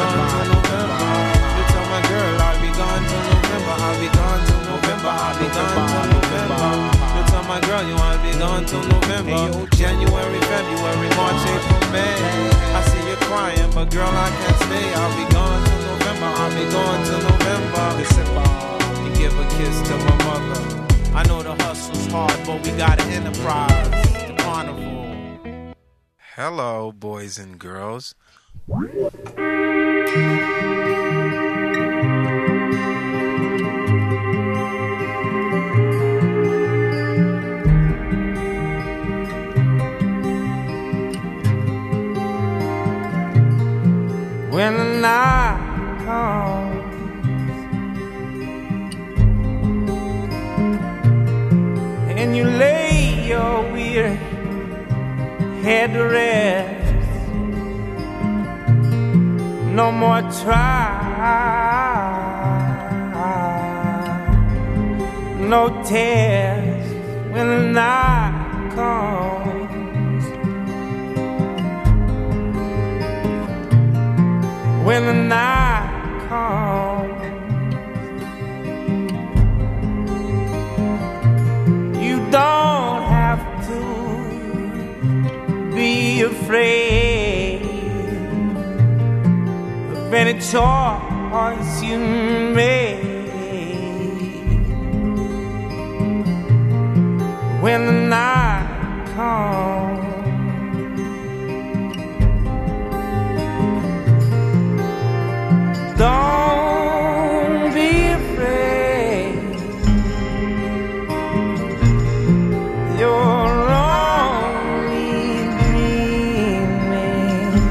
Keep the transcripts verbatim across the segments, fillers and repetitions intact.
gone till November. You tell my girl I'll be gone till November. I'll be gone till November. I'll be gone till November. You tell my girl you I'll be gone till November. January, February, March, April, May. I see you crying, but girl I can't stay. I'll be gone till November. I'll be gone till November. December. You give a kiss to my mother. I know the hustle's hard, but we got an enterprise. The carnival. Hello, boys and girls. When the night comes and you lay your weary head to rest, no more trial, no test. When the night comes, when the night comes, you don't have to be afraid of any choice you make. When the night comes, don't be afraid. You're only dreaming.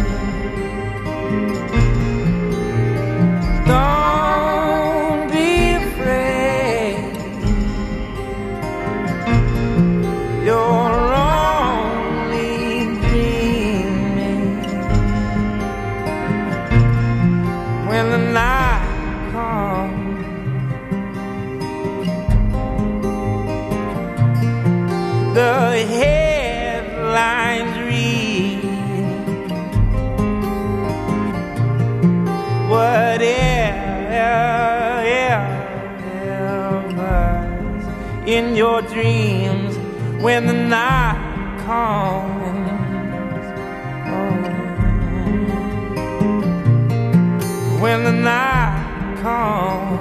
Don't be afraid. You're only dreaming. When the night comes, the headlines read whatever's in your dreams. When the night comes, oh. When the night comes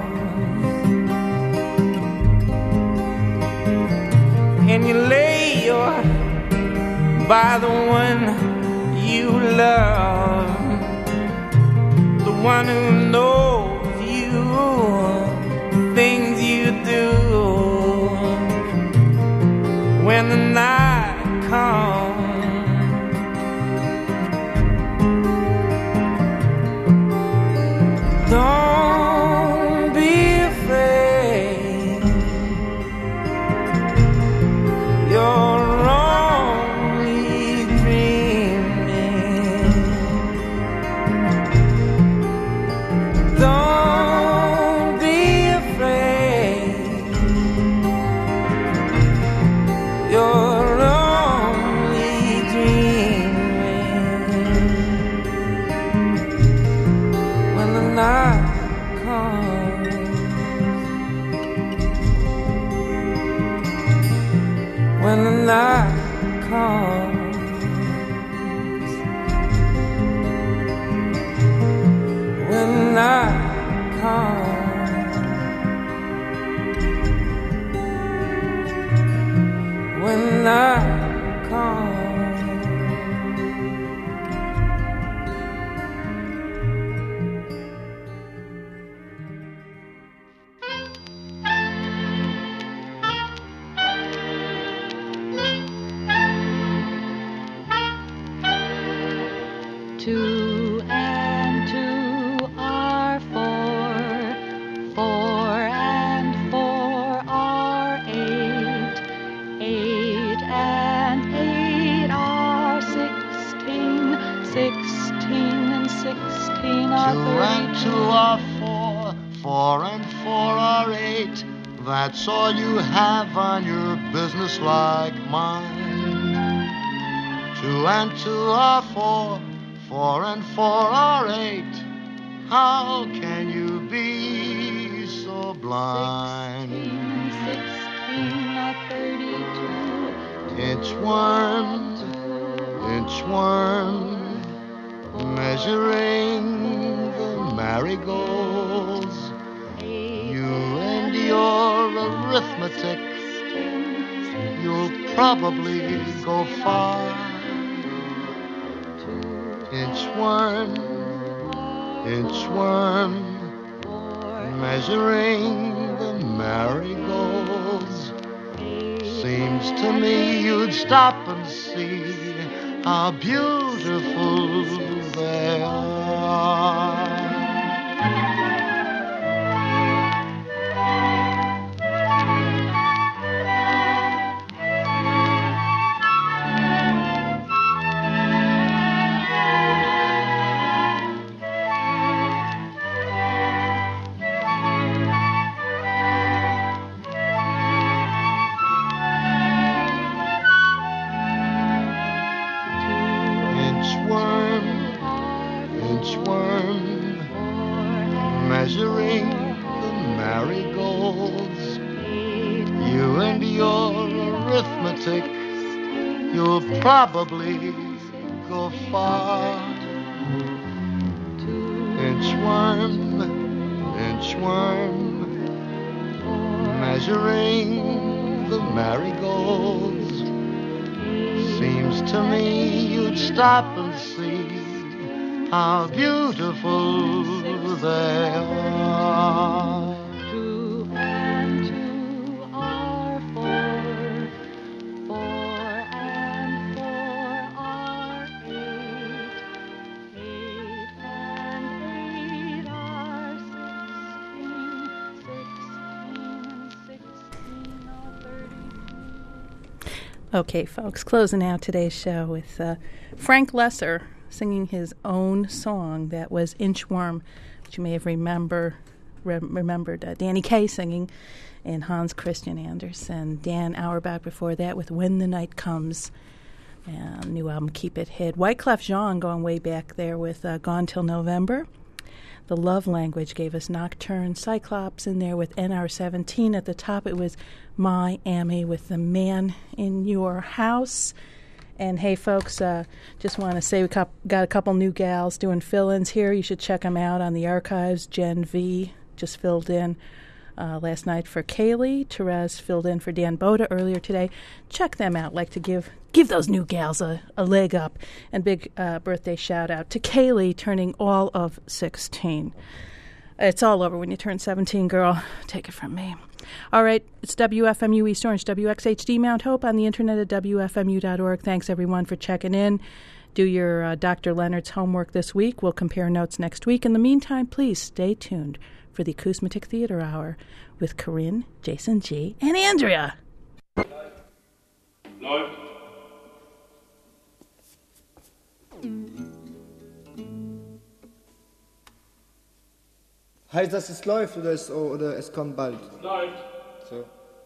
and you lay your by the one you love, the one who knows you, things you do. When the night comes, don't be afraid. You're only dreaming. Don't be afraid. You're only dreaming. When the night comes, when the night comes, when the night comes, when the night comes. Two and two are four, four and four are eight, eight and eight are sixteen, sixteen and sixteen are Two and two are four, four and four are eight. That's all you have on your business like mine. Two and two are four, four and four are eight. How can you be so blind? Sixteen or thirty-two. Inchworm, inchworm, measuring the marigolds. You and your arithmetic, you'll probably go far. Inchworm, inchworm, measuring the marigolds. Seems to me you'd stop and see how beautiful they are. Measuring the marigolds. You and your arithmetic, you'll probably go far. Inchworm, inchworm, measuring the marigolds. Seems to me you'd stop and see how beautiful they are. Two and two are four. Four and four are eight. Eight and eight are sixteen. Sixteen and sixteen are thirty. Okay, folks, closing out today's show with uh, Frank Lesser singing his own song that was Inchworm, which you may have remember, re- remembered uh, Danny Kaye singing, and Hans Christian Andersen. Dan Auerbach before that with When the Night Comes, and new album Keep It Hid. Wyclef Jean going way back there with uh, Gone Till November. The Love Language gave us Nocturne. Cyclops in there with N R seventeen. At the top it was Miami with The Man in Your House. And hey, folks, uh, just want to say we got a couple new gals doing fill-ins here. You should check them out on the archives. Jen V just filled in uh, last night for Kaylee. Therese filled in for Dan Boda earlier today. Check them out. Like to give give those new gals a, a leg up. And big uh, birthday shout-out to Kaylee, turning all of sixteen. It's all over when you turn seventeen, girl. Take it from me. All right, it's W F M U East Orange, W X H D Mount Hope on the internet at W F M U dot org. Thanks, everyone, for checking in. Do your uh, Doctor Leonard's homework this week. We'll compare notes next week. In the meantime, please stay tuned for the Acousmatic Theater Hour with Corinne, Jason G., and Andrea. Läuft. Heißt das, es läuft oder es, oder es kommt bald? Läuft. So.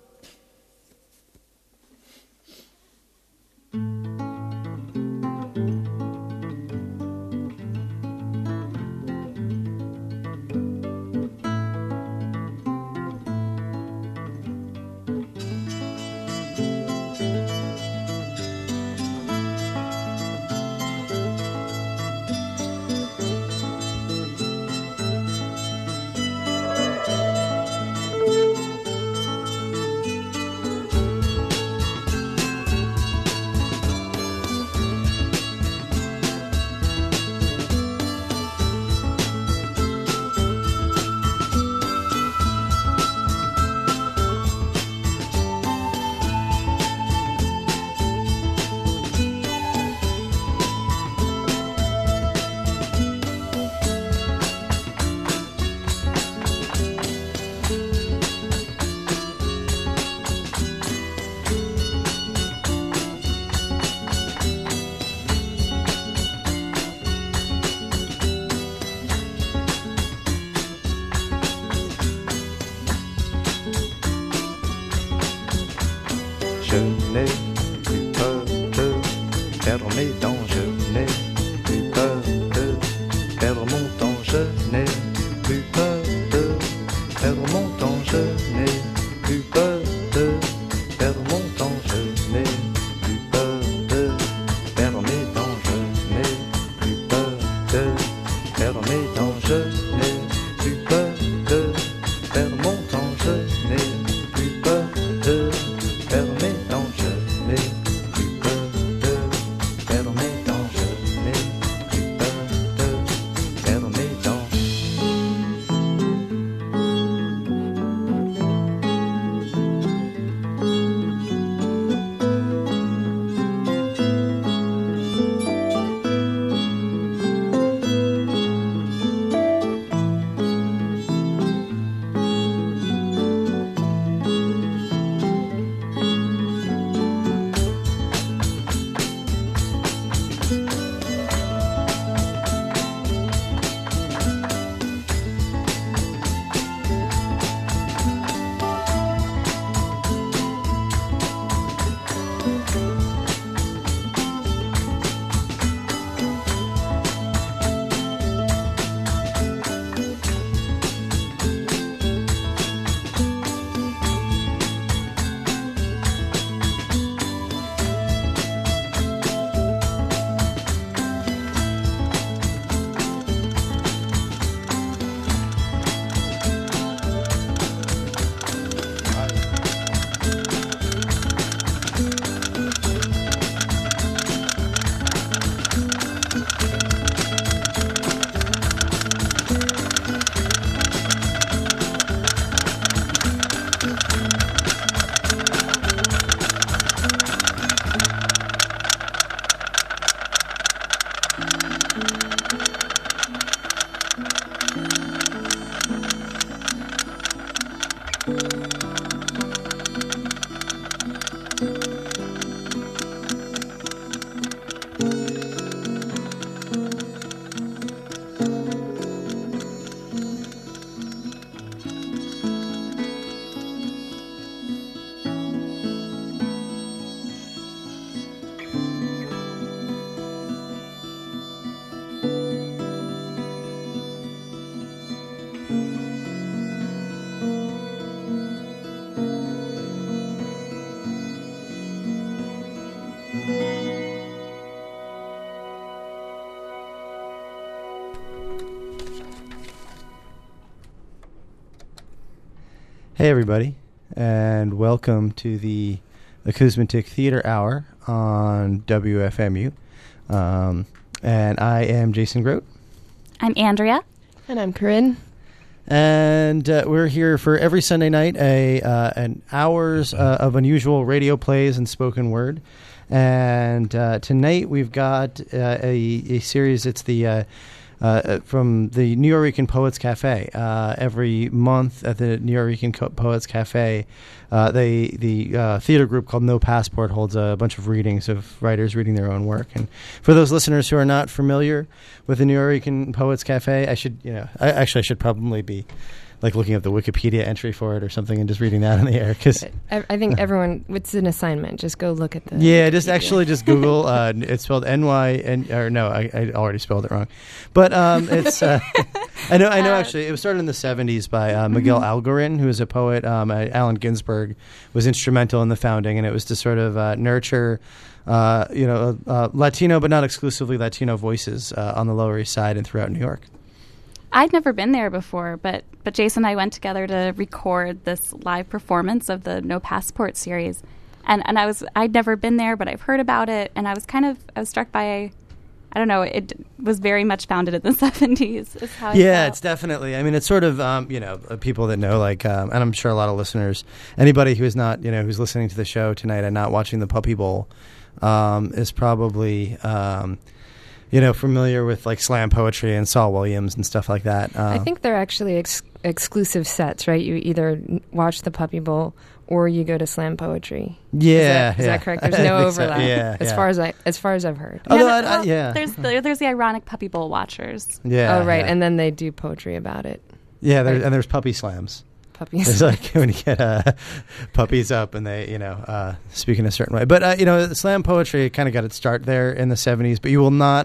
Je n'ai plus peur de perdre mes dents, je n'ai plus peur de perdre mon temps, je n'ai plus peur de perdre mon temps, je n'ai plus peur de perdre mon temps, je n'ai plus peur de perdre mes temps, je n'ai plus peur de perdre mes temps, je n'ai plus peur de perdre mon temps, je n'ai plus peur de perdre mes temps, je n'ai plus peur de perdre mes temps, je n'ai plus peur de perdre mes temps. Hey everybody, and welcome to the Acousmatic Theater Hour on W F M U. Um, and I am Jason Grote. I'm Andrea. And I'm Corinne. And uh, we're here for every Sunday night, a uh, an hours uh, of unusual radio plays and spoken word. And uh, tonight we've got uh, a, a series. It's the uh, uh, from the Nuyorican Poets Cafe. Uh, every month at the Nuyorican Co- Poets Cafe, uh, they the uh, theater group called No Passport holds a bunch of readings of writers reading their own work. And for those listeners who are not familiar with the Nuyorican Poets Cafe, I should you know I, actually I should probably be like looking up the Wikipedia entry for it or something and just reading that on the air, because I, I think everyone, it's an assignment. Just go look at the yeah, Wikipedia. just actually just Google. Uh, it's spelled N Y N or no, I, I already spelled it wrong, but um, it's uh, I know I know actually it was started in the seventies by uh, Miguel mm-hmm. Algarin, who is a poet. Um, uh, Allen Ginsberg was instrumental in the founding, and it was to sort of uh, nurture. Uh, you know, uh, Latino, but not exclusively Latino voices uh, on the Lower East Side and throughout New York. I'd never been there before, but but Jason and I went together to record this live performance of the No Passport series, and and I was I'd never been there, but I've heard about it, and I was kind of I was struck by, I don't know, it was very much founded in the seventies. Is how I yeah, felt. It's definitely. I mean, it's sort of um, you know people that know like, um, and I'm sure a lot of listeners, anybody who is not you know who's listening to the show tonight and not watching the Puppy Bowl, um, is probably. Um, You know, familiar with like slam poetry and Saul Williams and stuff like that. Uh, I think they're actually ex- exclusive sets, right? You either watch the Puppy Bowl or you go to slam poetry. Yeah, is that, is yeah. that correct? There's no overlap. So. Yeah, as yeah. far as I, as far as I've heard. Although, yeah, I, well, I, yeah. There's the, there's the ironic Puppy Bowl watchers. Yeah. Oh, right, yeah. and then they do poetry about it. Yeah, there, right. and there's puppy slams. Puppies. It's like when you get uh, puppies up and they, you know, uh, speak in a certain way. But, uh, you know, slam poetry kind of got its start there in the seventies, but you will not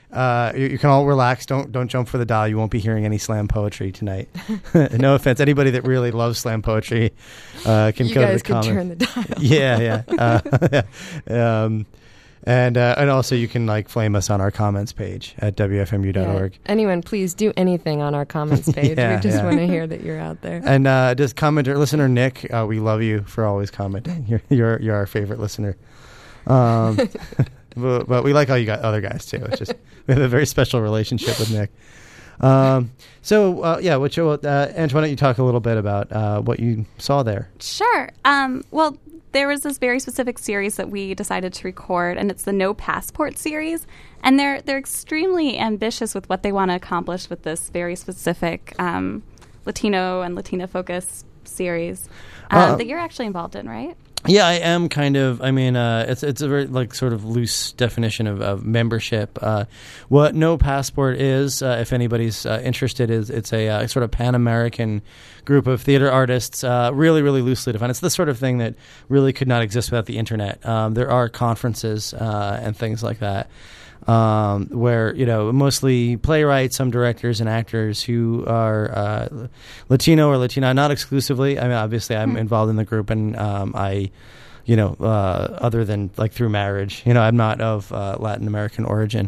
Uh, you, you can all relax. Don't don't jump for the dial. You won't be hearing any slam poetry tonight. No offense. Anybody that really loves slam poetry uh, can you go to guys the can comment. turn the dial. Yeah, yeah. Uh, um, and uh, and also you can like flame us on our comments page at w f m u dot org. Yeah. Anyone, please do anything on our comments page. Yeah, we just yeah. want to hear that you're out there. And uh, just commenter, listener Nick, uh, we love you for always commenting. You're you're, you're our favorite listener. Um, but, but we like all you got other guys too. It's just we have a very special relationship with Nick. Um, so uh, yeah, what you, uh, Ange, why don't you talk a little bit about uh, what you saw there? Sure. Um, well, there was this very specific series that we decided to record, and it's the No Passport series. And they're they're extremely ambitious with what they want to accomplish with this very specific um, Latino and Latina focused series um, Uh, that you're actually involved in, right? Yeah, I am kind of. I mean, uh, it's it's a very like sort of loose definition of, of membership. Uh, what No Passport is, uh, if anybody's uh, interested, is it's a uh, sort of Pan-American group of theater artists. Uh, really, really loosely defined. It's the sort of thing that really could not exist without the internet. Um, there are conferences uh, and things like that. Um, where, you know, mostly playwrights, some directors and actors who are uh, Latino or Latina, not exclusively. I mean, obviously I'm involved in the group, and um, I, you know, uh, other than like through marriage, you know, I'm not of uh, Latin American origin,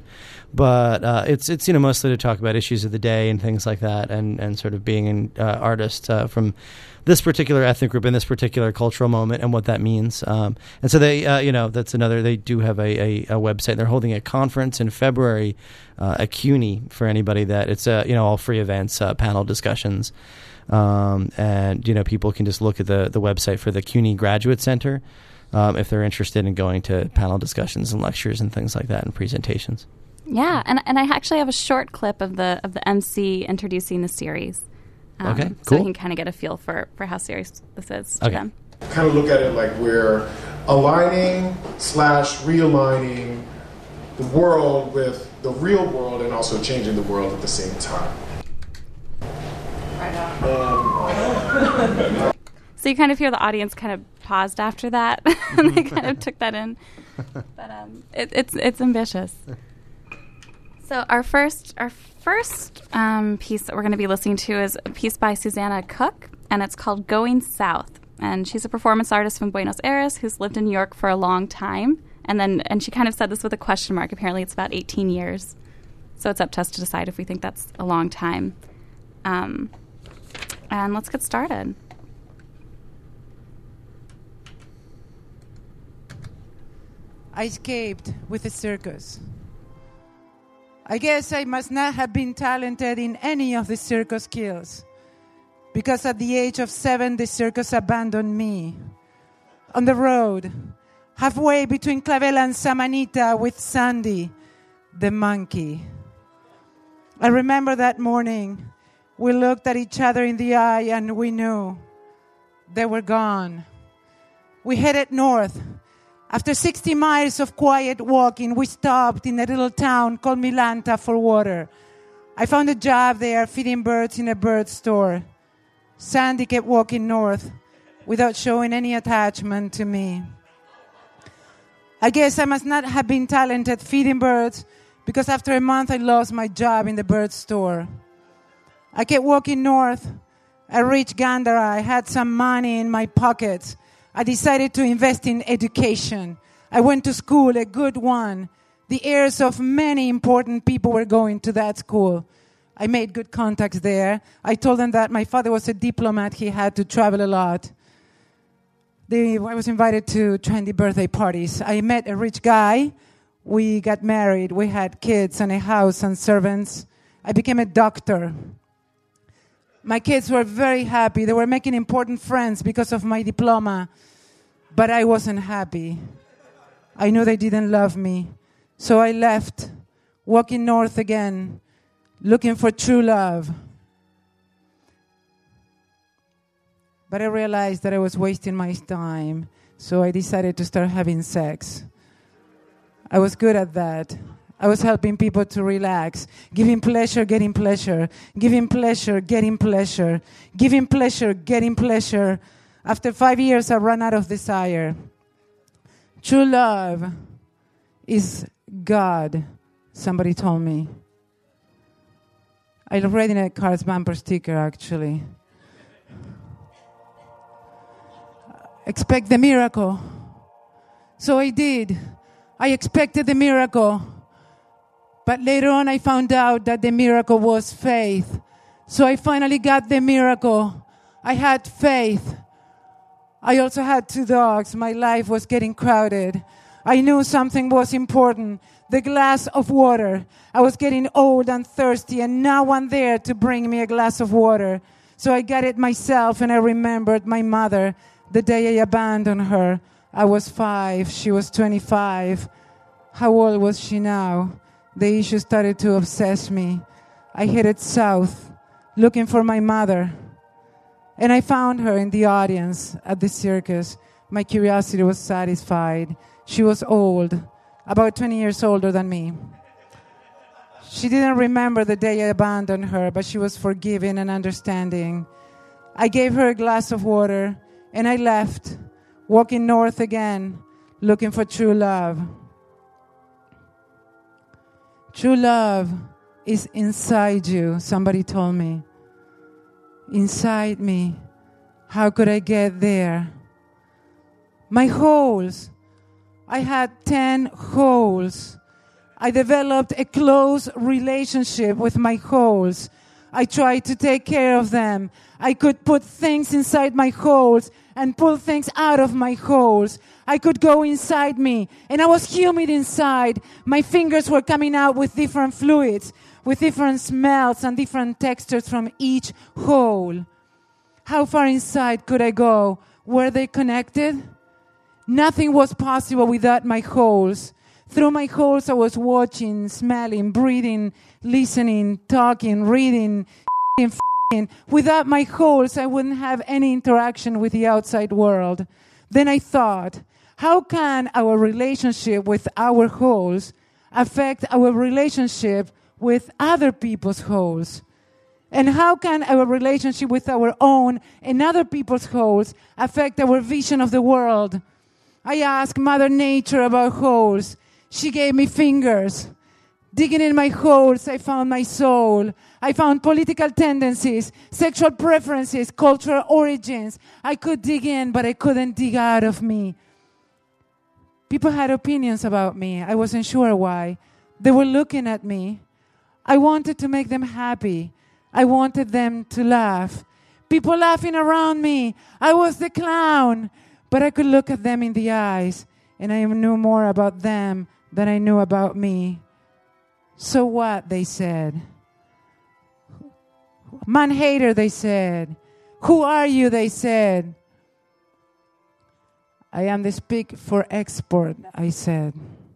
but uh, it's, it's, you know, mostly to talk about issues of the day and things like that, and, and sort of being an uh, artist uh, from this particular ethnic group in this particular cultural moment and what that means. Um, and so they, uh, you know, that's another, they do have a, a, a website. They're holding a conference in February uh, at CUNY for anybody that it's, uh, you know, all free events, uh, panel discussions. Um, and, you know, people can just look at the, the website for the CUNY Graduate Center um, if they're interested in going to panel discussions and lectures and things like that and presentations. Yeah, and and I actually have a short clip of the of the M C introducing the series. Um, Okay, So cool. you can kind of get a feel for, for how serious this is to Okay. them. Kind of look at it like we're aligning slash realigning the world with the real world and also changing the world at the same time. Right on. So you kind of hear the audience kind of paused after that, and they kind of took that in. But um, it, it's it's ambitious. So our first our first um, piece that we're going to be listening to is a piece by Susanna Cook, and it's called Going South. And she's a performance artist from Buenos Aires who's lived in New York for a long time. And then and she kind of said this with a question mark. Apparently it's about eighteen years. So it's up to us to decide if we think that's a long time. Um, and let's get started. I escaped with a circus. I guess I must not have been talented in any of the circus skills, because at the age of seven, the circus abandoned me. On the road, halfway between Clavel and Samanita with Sandy, the monkey. I remember that morning, we looked at each other in the eye and we knew they were gone. We headed north. After sixty miles of quiet walking, we stopped in a little town called Milanta for water. I found a job there feeding birds in a bird store. Sandy kept walking north without showing any attachment to me. I guess I must not have been talented feeding birds, because after a month I lost my job in the bird store. I kept walking north. I reached Gandhara. I had some money in my pockets. I decided to invest in education. I went to school, a good one. The heirs of many important people were going to that school. I made good contacts there. I told them that my father was a diplomat. He had to travel a lot. They, I was invited to trendy birthday parties. I met a rich guy. We got married. We had kids and a house and servants. I became a doctor. My kids were very happy. They were making important friends because of my diploma. But I wasn't happy. I knew they didn't love me. So I left, walking north again, looking for true love. But I realized that I was wasting my time. So I decided to start having sex. I was good at that. I was helping people to relax, giving pleasure, getting pleasure, giving pleasure, getting pleasure, giving pleasure, getting pleasure. After five years, I ran out of desire. True love is God somebody told me. I read in a car's bumper sticker, actually. Expect the miracle. So I did. I expected the miracle. But later on I found out that the miracle was faith. So I finally got the miracle. I had faith. I also had two dogs. My life was getting crowded. I knew something was important. The glass of water. I was getting old and thirsty and no one there to bring me a glass of water. So I got it myself and I remembered my mother the day I abandoned her. I was five. She was twenty-five. How old was she now? The issue started to obsess me. I headed south looking for my mother. And I found her in the audience at the circus. My curiosity was satisfied. She was old, about twenty years older than me. She didn't remember the day I abandoned her, but she was forgiving and understanding. I gave her a glass of water, and I left, walking north again, looking for true love. True love is inside you, somebody told me. Inside me. How could I get there? My holes. I had ten holes. I developed a close relationship with my holes. I tried to take care of them. I could put things inside my holes and pull things out of my holes. I could go inside me, and I was humid inside. My fingers were coming out with different fluids, with different smells and different textures from each hole. How far inside could I go? Were they connected? Nothing was possible without my holes. Through my holes, I was watching, smelling, breathing, listening, talking, reading, f***ing. Without my holes, I wouldn't have any interaction with the outside world. Then I thought, how can our relationship with our holes affect our relationship with other people's holes? And how can our relationship with our own and other people's holes affect our vision of the world? I asked Mother Nature about holes. She gave me fingers. Digging in my holes, I found my soul. I found political tendencies, sexual preferences, cultural origins. I could dig in, but I couldn't dig out of me. People had opinions about me. I wasn't sure why. They were looking at me. I wanted to make them happy. I wanted them to laugh. People laughing around me. I was the clown. But I could look at them in the eyes, and I knew more about them than I knew about me. So what, they said. Man-hater, they said. Who are you, they said. I am the speak for export, I said.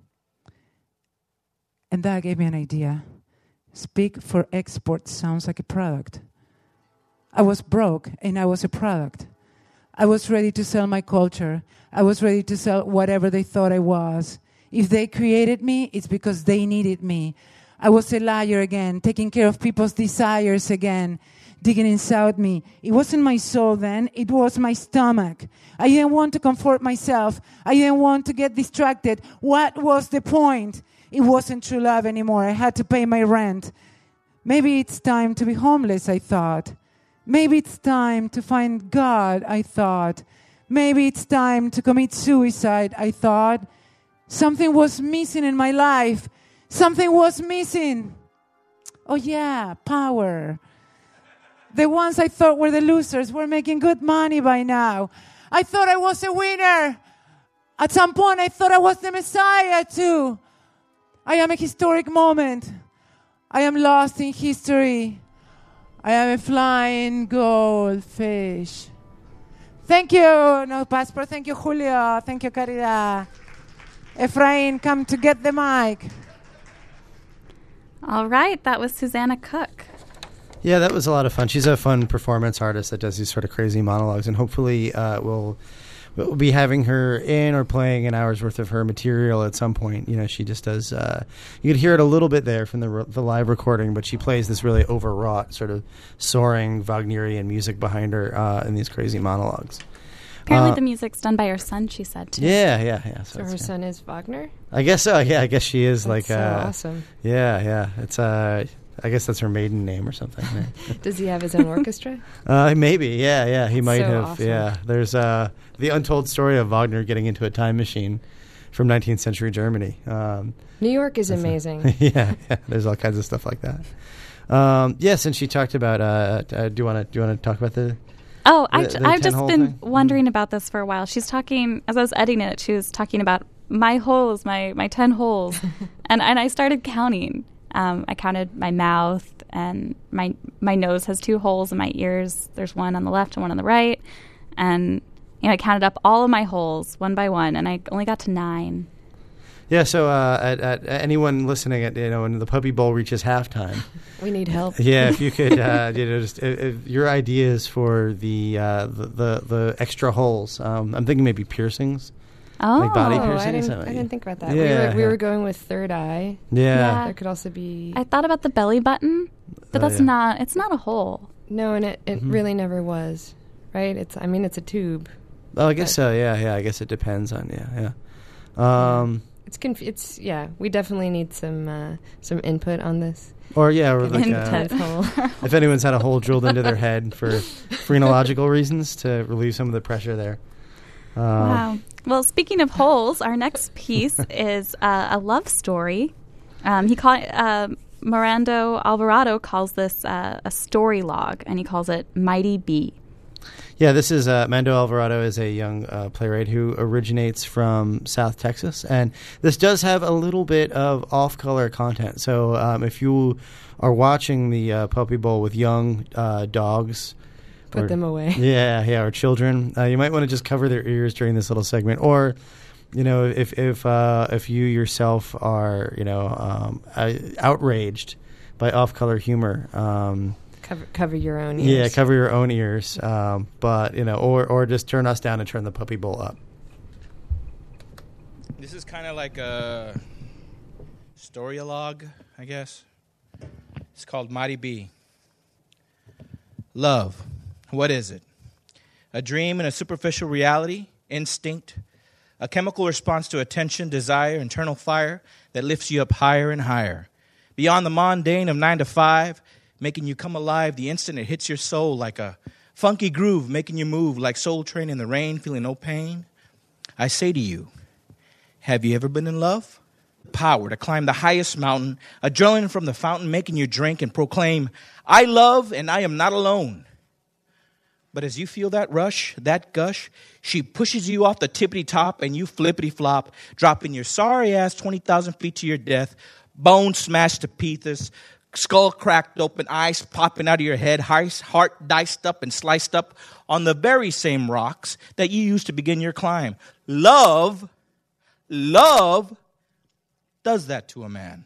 And that gave me an idea. Speak for export sounds like a product. I was broke, and I was a product. I was ready to sell my culture. I was ready to sell whatever they thought I was. If they created me, it's because they needed me. I was a liar again, taking care of people's desires again, digging inside me. It wasn't my soul then, it was my stomach. I didn't want to comfort myself. I didn't want to get distracted. What was the point? It wasn't true love anymore. I had to pay my rent. Maybe it's time to be homeless, I thought. Maybe it's time to find God, I thought. Maybe it's time to commit suicide, I thought. Something was missing in my life. Something was missing. Oh yeah, power. The ones I thought were the losers were making good money by now. I thought I was a winner. At some point I thought I was the Messiah too. I am a historic moment. I am lost in history. I am a flying goldfish. Thank you, No Passport. Thank you, Julio. Thank you, Caridad. Efrain, come to get the mic. All right, that was Susanna Cook. Yeah, that was a lot of fun. She's a fun performance artist that does these sort of crazy monologues, and hopefully uh, we'll we'll be having her in or playing an hour's worth of her material at some point. You know, she just does. Uh, you could hear it a little bit there from the re- the live recording, but she plays this really overwrought, sort of soaring Wagnerian music behind her uh, in these crazy monologues. Apparently Uh, the music's done by her son, she said, too. Yeah, yeah, yeah. So it's her good. son is Wagner? I guess so. Yeah, I guess she is That's like. so uh, awesome. Yeah, yeah. It's uh, I guess that's her maiden name or something. Yeah. Does he have his own orchestra? Uh, maybe, yeah, yeah. He might so have. awesome. Yeah, there's uh, the untold story of Wagner getting into a time machine from nineteenth century Germany. Um, New York is that's a- amazing. yeah, yeah. There's all kinds of stuff like that. Um, yes, and she talked about. Uh, uh, do you want to do you want to talk about the? Oh, I the- j- the I've just ten-hole been thing? wondering about this for a while. She's talking, as I was editing it, she was talking about my holes, my, my ten holes. and, and I started counting. Um, I counted my mouth, and my my nose has two holes, and my ears, there's one on the left and one on the right. And you know, I counted up all of my holes one by one, and I only got to nine. Yeah, so uh, at, at anyone listening, at you know, when the Puppy Bowl reaches halftime, We need help. yeah, if you could, uh, you know, just if, if your ideas for the, uh, the the the extra holes. Um, I'm thinking maybe piercings, Oh, like body Oh, I piercings. didn't, I didn't think about that. Yeah, we were, we yeah. were going with third eye. Yeah. Yeah. There could also be... I thought about the belly button, but Oh, that's yeah. not, it's not a hole. No, and it, it Mhm. really never was, right? It's. I mean, it's a tube. Oh, I guess But- so. Yeah, yeah. I guess it depends on yeah, yeah. Um, It's conf- It's yeah. We definitely need some uh, some input on this. or yeah, or like Input. uh, Tenth hole. if anyone's had a hole drilled into their head for phrenological reasons to relieve some of the pressure there. Um, Wow. Well, speaking of holes, our next piece is uh, a love story. Um, he call, uh, Mirando Alvarado calls this uh, a story log, and he calls it Mighty Bee. Yeah, this is uh, Mando Alvarado is a young uh, playwright who originates from South Texas, and this does have a little bit of off-color content. So um, if you are watching the uh, Puppy Bowl with young uh, dogs, Put or- them away. yeah, yeah, or children, uh, you might want to just cover their ears during this little segment, or you know, if if uh, if you yourself are you know um, uh, outraged by off-color humor. Um, Cover cover your own ears. Yeah, cover your own ears. Um, but you know, or or just turn us down and turn the Puppy Bowl up. This is kind of like a storylogue, I guess. It's called Mighty Bee. Love. What is it? A dream and a superficial reality, instinct, a chemical response to attention, desire, internal fire that lifts you up higher and higher. Beyond the mundane of nine to five, making you come alive the instant it hits your soul like a funky groove, making you move like Soul Train in the rain, feeling no pain. I say to you, have you ever been in love? Power to climb the highest mountain, adrenaline from the fountain, making you drink and proclaim, I love and I am not alone. But as you feel that rush, that gush, she pushes you off the tippity top and you flippity flop, dropping your sorry ass twenty thousand feet to your death, bones smashed to pieces, skull cracked open, eyes popping out of your head, heart diced up and sliced up on the very same rocks that you used to begin your climb. Love, love does that to a man.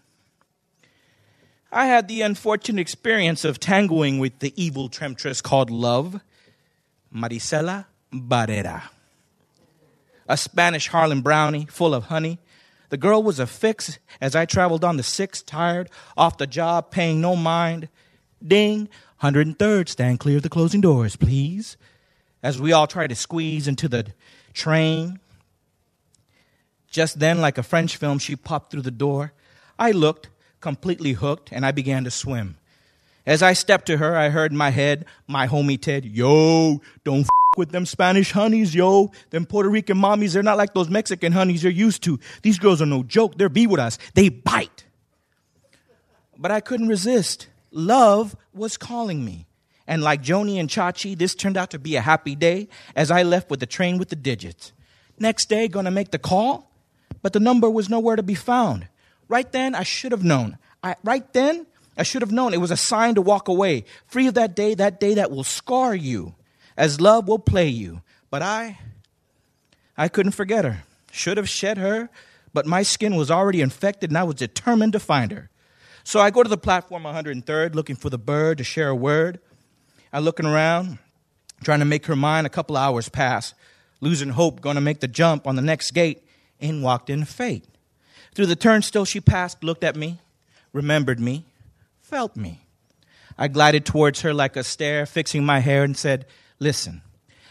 I had the unfortunate experience of tangoing with the evil temptress called love, Marisela Barrera, a Spanish Harlem brownie full of honey. The girl was a fix as I traveled on the six, tired, off the job, paying no mind. Ding, one hundred third, stand clear of the closing doors, please. As we all tried to squeeze into the train. Just then, like a French film, she popped through the door. I looked, completely hooked, and I began to swim. As I stepped to her, I heard in my head, my homie Ted, yo, don't f*** with them Spanish honeys, yo. Them Puerto Rican mommies, they're not like those Mexican honeys you're used to. These girls are no joke. They're be with us. They bite. But I couldn't resist. Love was calling me. And like Joni and Chachi, this turned out to be a happy day as I left with the train with the digits. Next day, gonna make the call, but the number was nowhere to be found. Right then, I should have known. I, right then, I should have known it was a sign to walk away, free of that day, that day that will scar you, as love will play you. But I, I couldn't forget her. Should have shed her, but my skin was already infected and I was determined to find her. So I go to the platform one hundred third, looking for the bird to share a word. I'm looking around, trying to make her mine. A couple hours pass, losing hope, going to make the jump on the next gate. In walked in fate. Through the turnstile she passed, looked at me, remembered me, felt me. I glided towards her like a stare, fixing my hair and said, listen,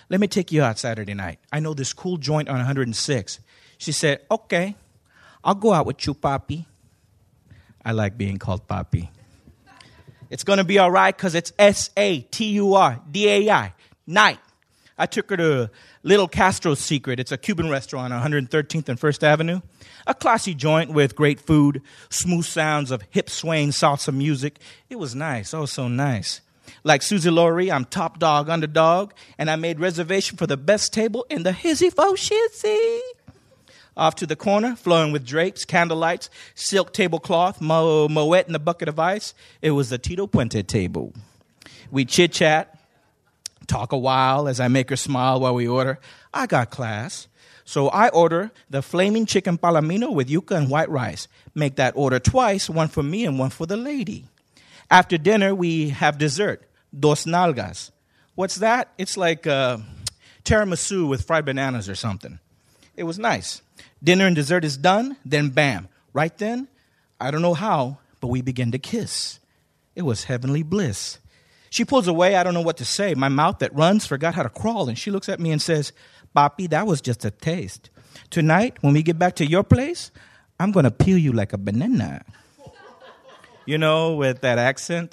let me take you out Saturday night. I know this cool joint on one hundred six. She said, okay, I'll go out with you, Papi. I like being called Papi. It's going to be all right because it's S A T U R D A I, night. I took her to Little Castro's Secret. It's a Cuban restaurant on one hundred thirteenth and First Avenue. A classy joint with great food, smooth sounds of hip-swaying salsa music. It was nice, oh, so nice. Like Susie Laurie, I'm top dog, underdog, and I made reservation for the best table in the hizzy fo shizzy. Off to the corner, flowing with drapes, candlelights, silk tablecloth, mo- moet and a bucket of ice. It was the Tito Puente table. We chit-chat, talk a while as I make her smile while we order. I got class. So I order the flaming chicken palomino with yuca and white rice. Make that order twice, one for me and one for the lady. After dinner, we have dessert, dos nalgas. What's that? It's like uh, tiramisu with fried bananas or something. It was nice. Dinner and dessert is done, then bam. Right then, I don't know how, but we begin to kiss. It was heavenly bliss. She pulls away, I don't know what to say. My mouth that runs forgot how to crawl, and she looks at me and says, Papi, that was just a taste. Tonight, when we get back to your place, I'm going to peel you like a banana. You know, with that accent,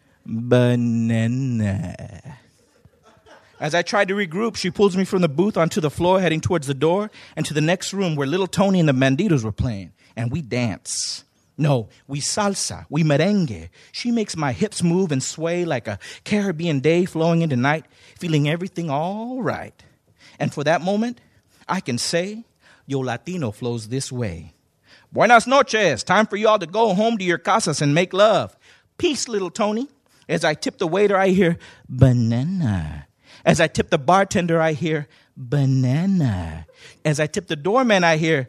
banana. As I tried to regroup, she pulls me from the booth onto the floor, heading towards the door, and to the next room where Little Tony and the Banditos were playing. And we dance. No, we salsa, we merengue. She makes my hips move and sway like a Caribbean day flowing into night, feeling everything all right. And for that moment, I can say, Yo Latino flows this way. Buenas noches. Time for y'all to go home to your casas and make love. Peace, Little Tony. As I tip the waiter, I hear, banana. As I tip the bartender, I hear, banana. As I tip the doorman, I hear,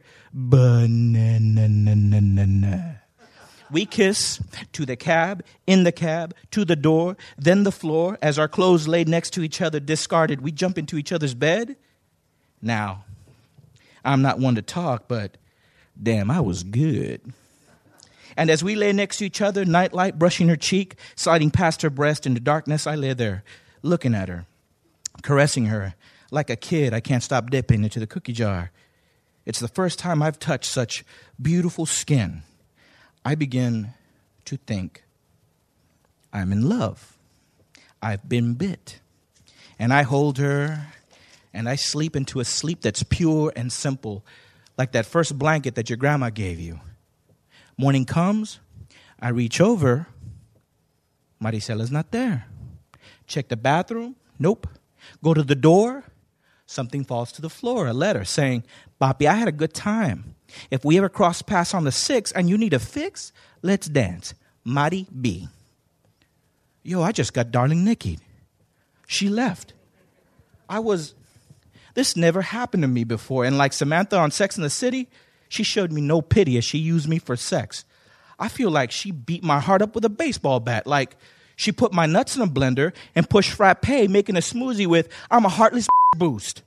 banana. We kiss to the cab, in the cab, to the door, then the floor. As our clothes laid next to each other, discarded, we jump into each other's bed. Now, I'm not one to talk, but damn, I was good. And as we lay next to each other, nightlight brushing her cheek, sliding past her breast into darkness, I lay there looking at her, caressing her like a kid I can't stop dipping into the cookie jar. It's the first time I've touched such beautiful skin. I begin to think, I'm in love. I've been bit. And I hold her, and I sleep into a sleep that's pure and simple, like that first blanket that your grandma gave you. Morning comes, I reach over, Maricela's not there. Check the bathroom, nope. Go to the door, something falls to the floor, a letter saying, Papi, I had a good time. If we ever cross paths on the six and you need a fix, let's dance. Mari B. Yo, I just got darling Nikki'd. She left. I was, this never happened to me before. And like Samantha on Sex and the City, she showed me no pity as she used me for sex. I feel like she beat my heart up with a baseball bat. Like she put my nuts in a blender and pushed frappe, making a smoothie with, I'm a heartless boost.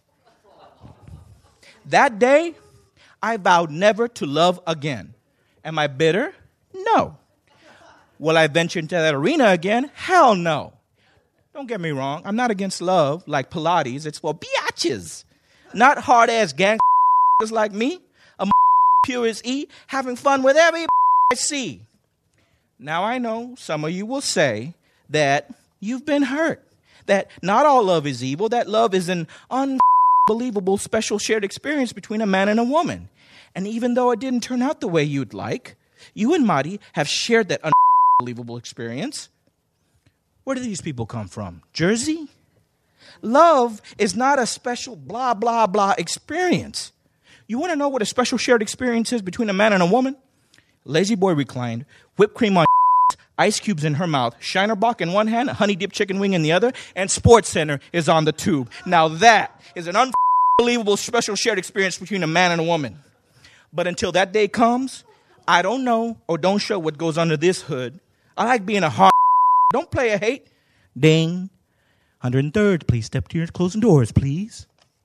That day, I vowed never to love again. Am I bitter? No. Will I venture into that arena again? Hell no. Don't get me wrong. I'm not against love like Pilates. It's for biatches. Not hard-ass gang like me. A pure as E, having fun with every I see. Now I know some of you will say that you've been hurt. That not all love is evil. That love is an unbelievable special shared experience between a man and a woman. And even though it didn't turn out the way you'd like, you and Mari have shared that unbelievable experience. Where do these people come from? Jersey? Love is not a special blah, blah, blah experience. You want to know what a special shared experience is between a man and a woman? Lazy boy reclined, whipped cream on ice cubes in her mouth, Shiner Bock in one hand, a honey dip chicken wing in the other, and Sports Center is on the tube. Now that is an unbelievable special shared experience between a man and a woman. But until that day comes, I don't know or don't show what goes under this hood. I like being a hard. Don't play a hate. Ding. one hundred third, please step to your closing doors, please.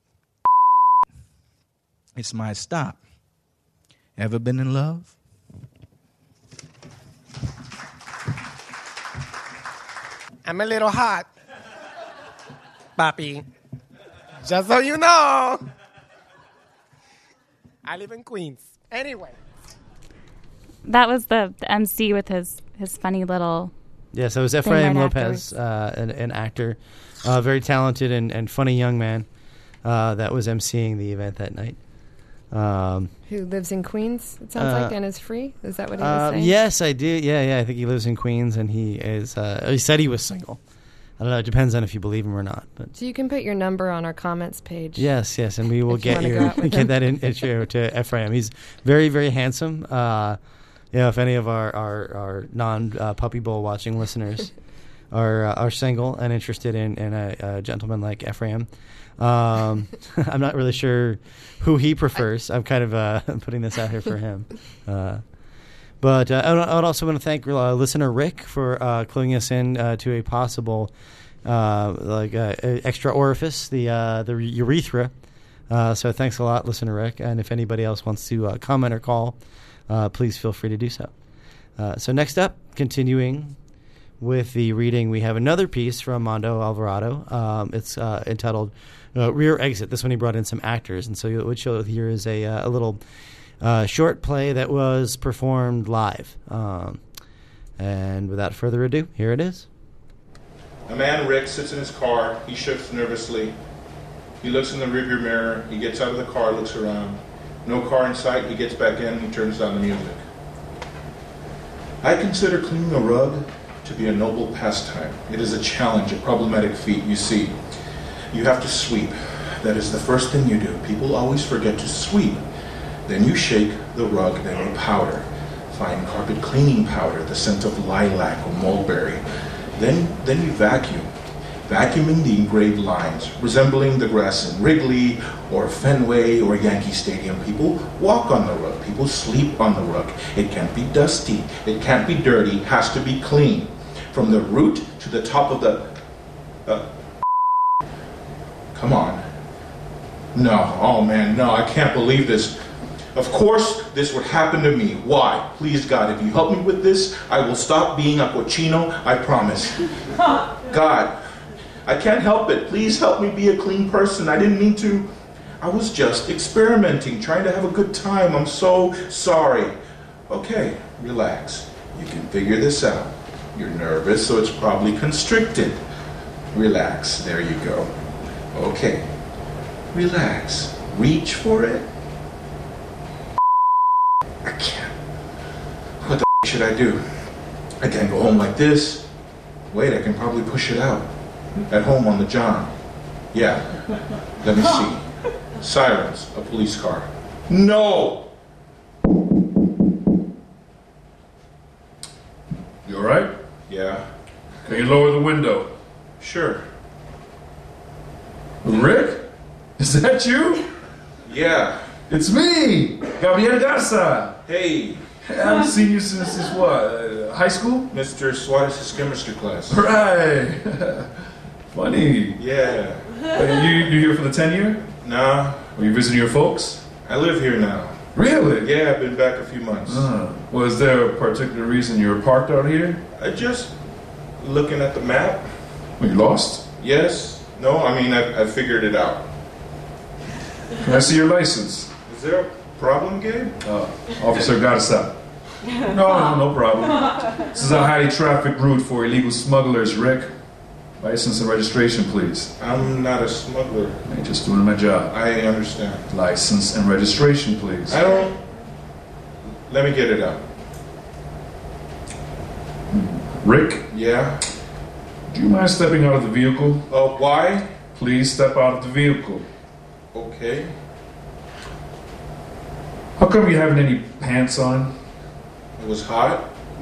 It's my stop. Ever been in love? I'm a little hot, Papi. Just so you know. I live in Queens. Anyway. That was the, the M C with his, his funny little... Yes, it was Ephraim Lopez, uh, an, an actor, uh, very talented and, and funny young man uh, that was emceeing the event that night. Um, Who lives in Queens, it sounds uh, like, and is free? Is that what he uh, was saying? Yes, I do. Yeah, yeah, I think he lives in Queens, and he is. Uh, he said he was single. I don't know. It depends on if you believe him or not. But So you can put your number on our comments page. yes, yes, and we will If you get wanna your, go out with get him. that in, intro to Ephraim. He's very, very handsome. Uh, you know, if any of our our, our non uh, Puppy Bowl watching listeners are uh, are single and interested in, in a, a gentleman like Ephraim, um, I'm not really sure who he prefers. I'm kind of uh, putting this out here for him. Uh, But uh, I would- I would also want to thank uh, listener Rick for uh, cluing us in uh, to a possible uh, like uh, extra orifice, the uh, the urethra. Uh, so thanks a lot, listener Rick. And if anybody else wants to uh, comment or call, uh, please feel free to do so. Uh, so next up, continuing with the reading, we have another piece from Mondo Alvarado. Um, it's uh, entitled uh, "Rear Exit." This one he brought in some actors, and so what you'll hear is a uh, a little. Uh, short play that was performed live. Um, and without further ado, here it is. A man, Rick, sits in his car. He shifts nervously. He looks in the rearview mirror. He gets out of the car, looks around. No car in sight. He gets back in. He turns down the music. I consider cleaning a rug to be a noble pastime. It is a challenge, a problematic feat. You see, you have to sweep. That is the first thing you do. People always forget to sweep. Then you shake the rug, then you powder. Fine carpet cleaning powder, the scent of lilac or mulberry. Then, then you vacuum. Vacuuming the engraved lines, resembling the grass in Wrigley or Fenway or Yankee Stadium. People walk on the rug. People sleep on the rug. It can't be dusty. It can't be dirty. It has to be clean. From the root to the top of the... Uh, come on. No. Oh, man. No, I can't believe this. Of course, this would happen to me. Why? Please, God, if you help me with this, I will stop being a cochino, I promise. God, I can't help it. Please help me be a clean person. I didn't mean to. I was just experimenting, trying to have a good time. I'm so sorry. Okay, relax. You can figure this out. You're nervous, so it's probably constricted. Relax. There you go. Okay. Relax. Reach for it. I can't. What the f- should I do? I can't go home like this. Wait, I can probably push it out. At home on the john. Yeah. Let me see. Sirens. A police car. No! You alright? Yeah. Can you lower the window? Sure. Rick? Is that you? Yeah. It's me, Gabriel Garza. Hey. I haven't seen you since, since what, uh, high school? Mister Suarez's chemistry class. Right. Funny. Yeah. Uh, you, you here for the ten year? Nah. Are you visiting your folks? I live here now. Really? Yeah, I've been back a few months. Uh, was there a particular reason you were parked out here? I just looking at the map. Were you lost? Yes. No, I mean, I, I figured it out. Can I see your license? Is there a problem, Gabe? Uh, Officer Garza. No, no, no problem. This is a highly trafficked route for illegal smugglers, Rick. License and registration, please. I'm not a smuggler. I'm just doing my job. I understand. License and registration, please. I don't... Let me get it out. Rick? Yeah? Do you mind stepping out of the vehicle? Oh, uh, why? Please step out of the vehicle. Okay. How come you haven't any pants on? It was hot.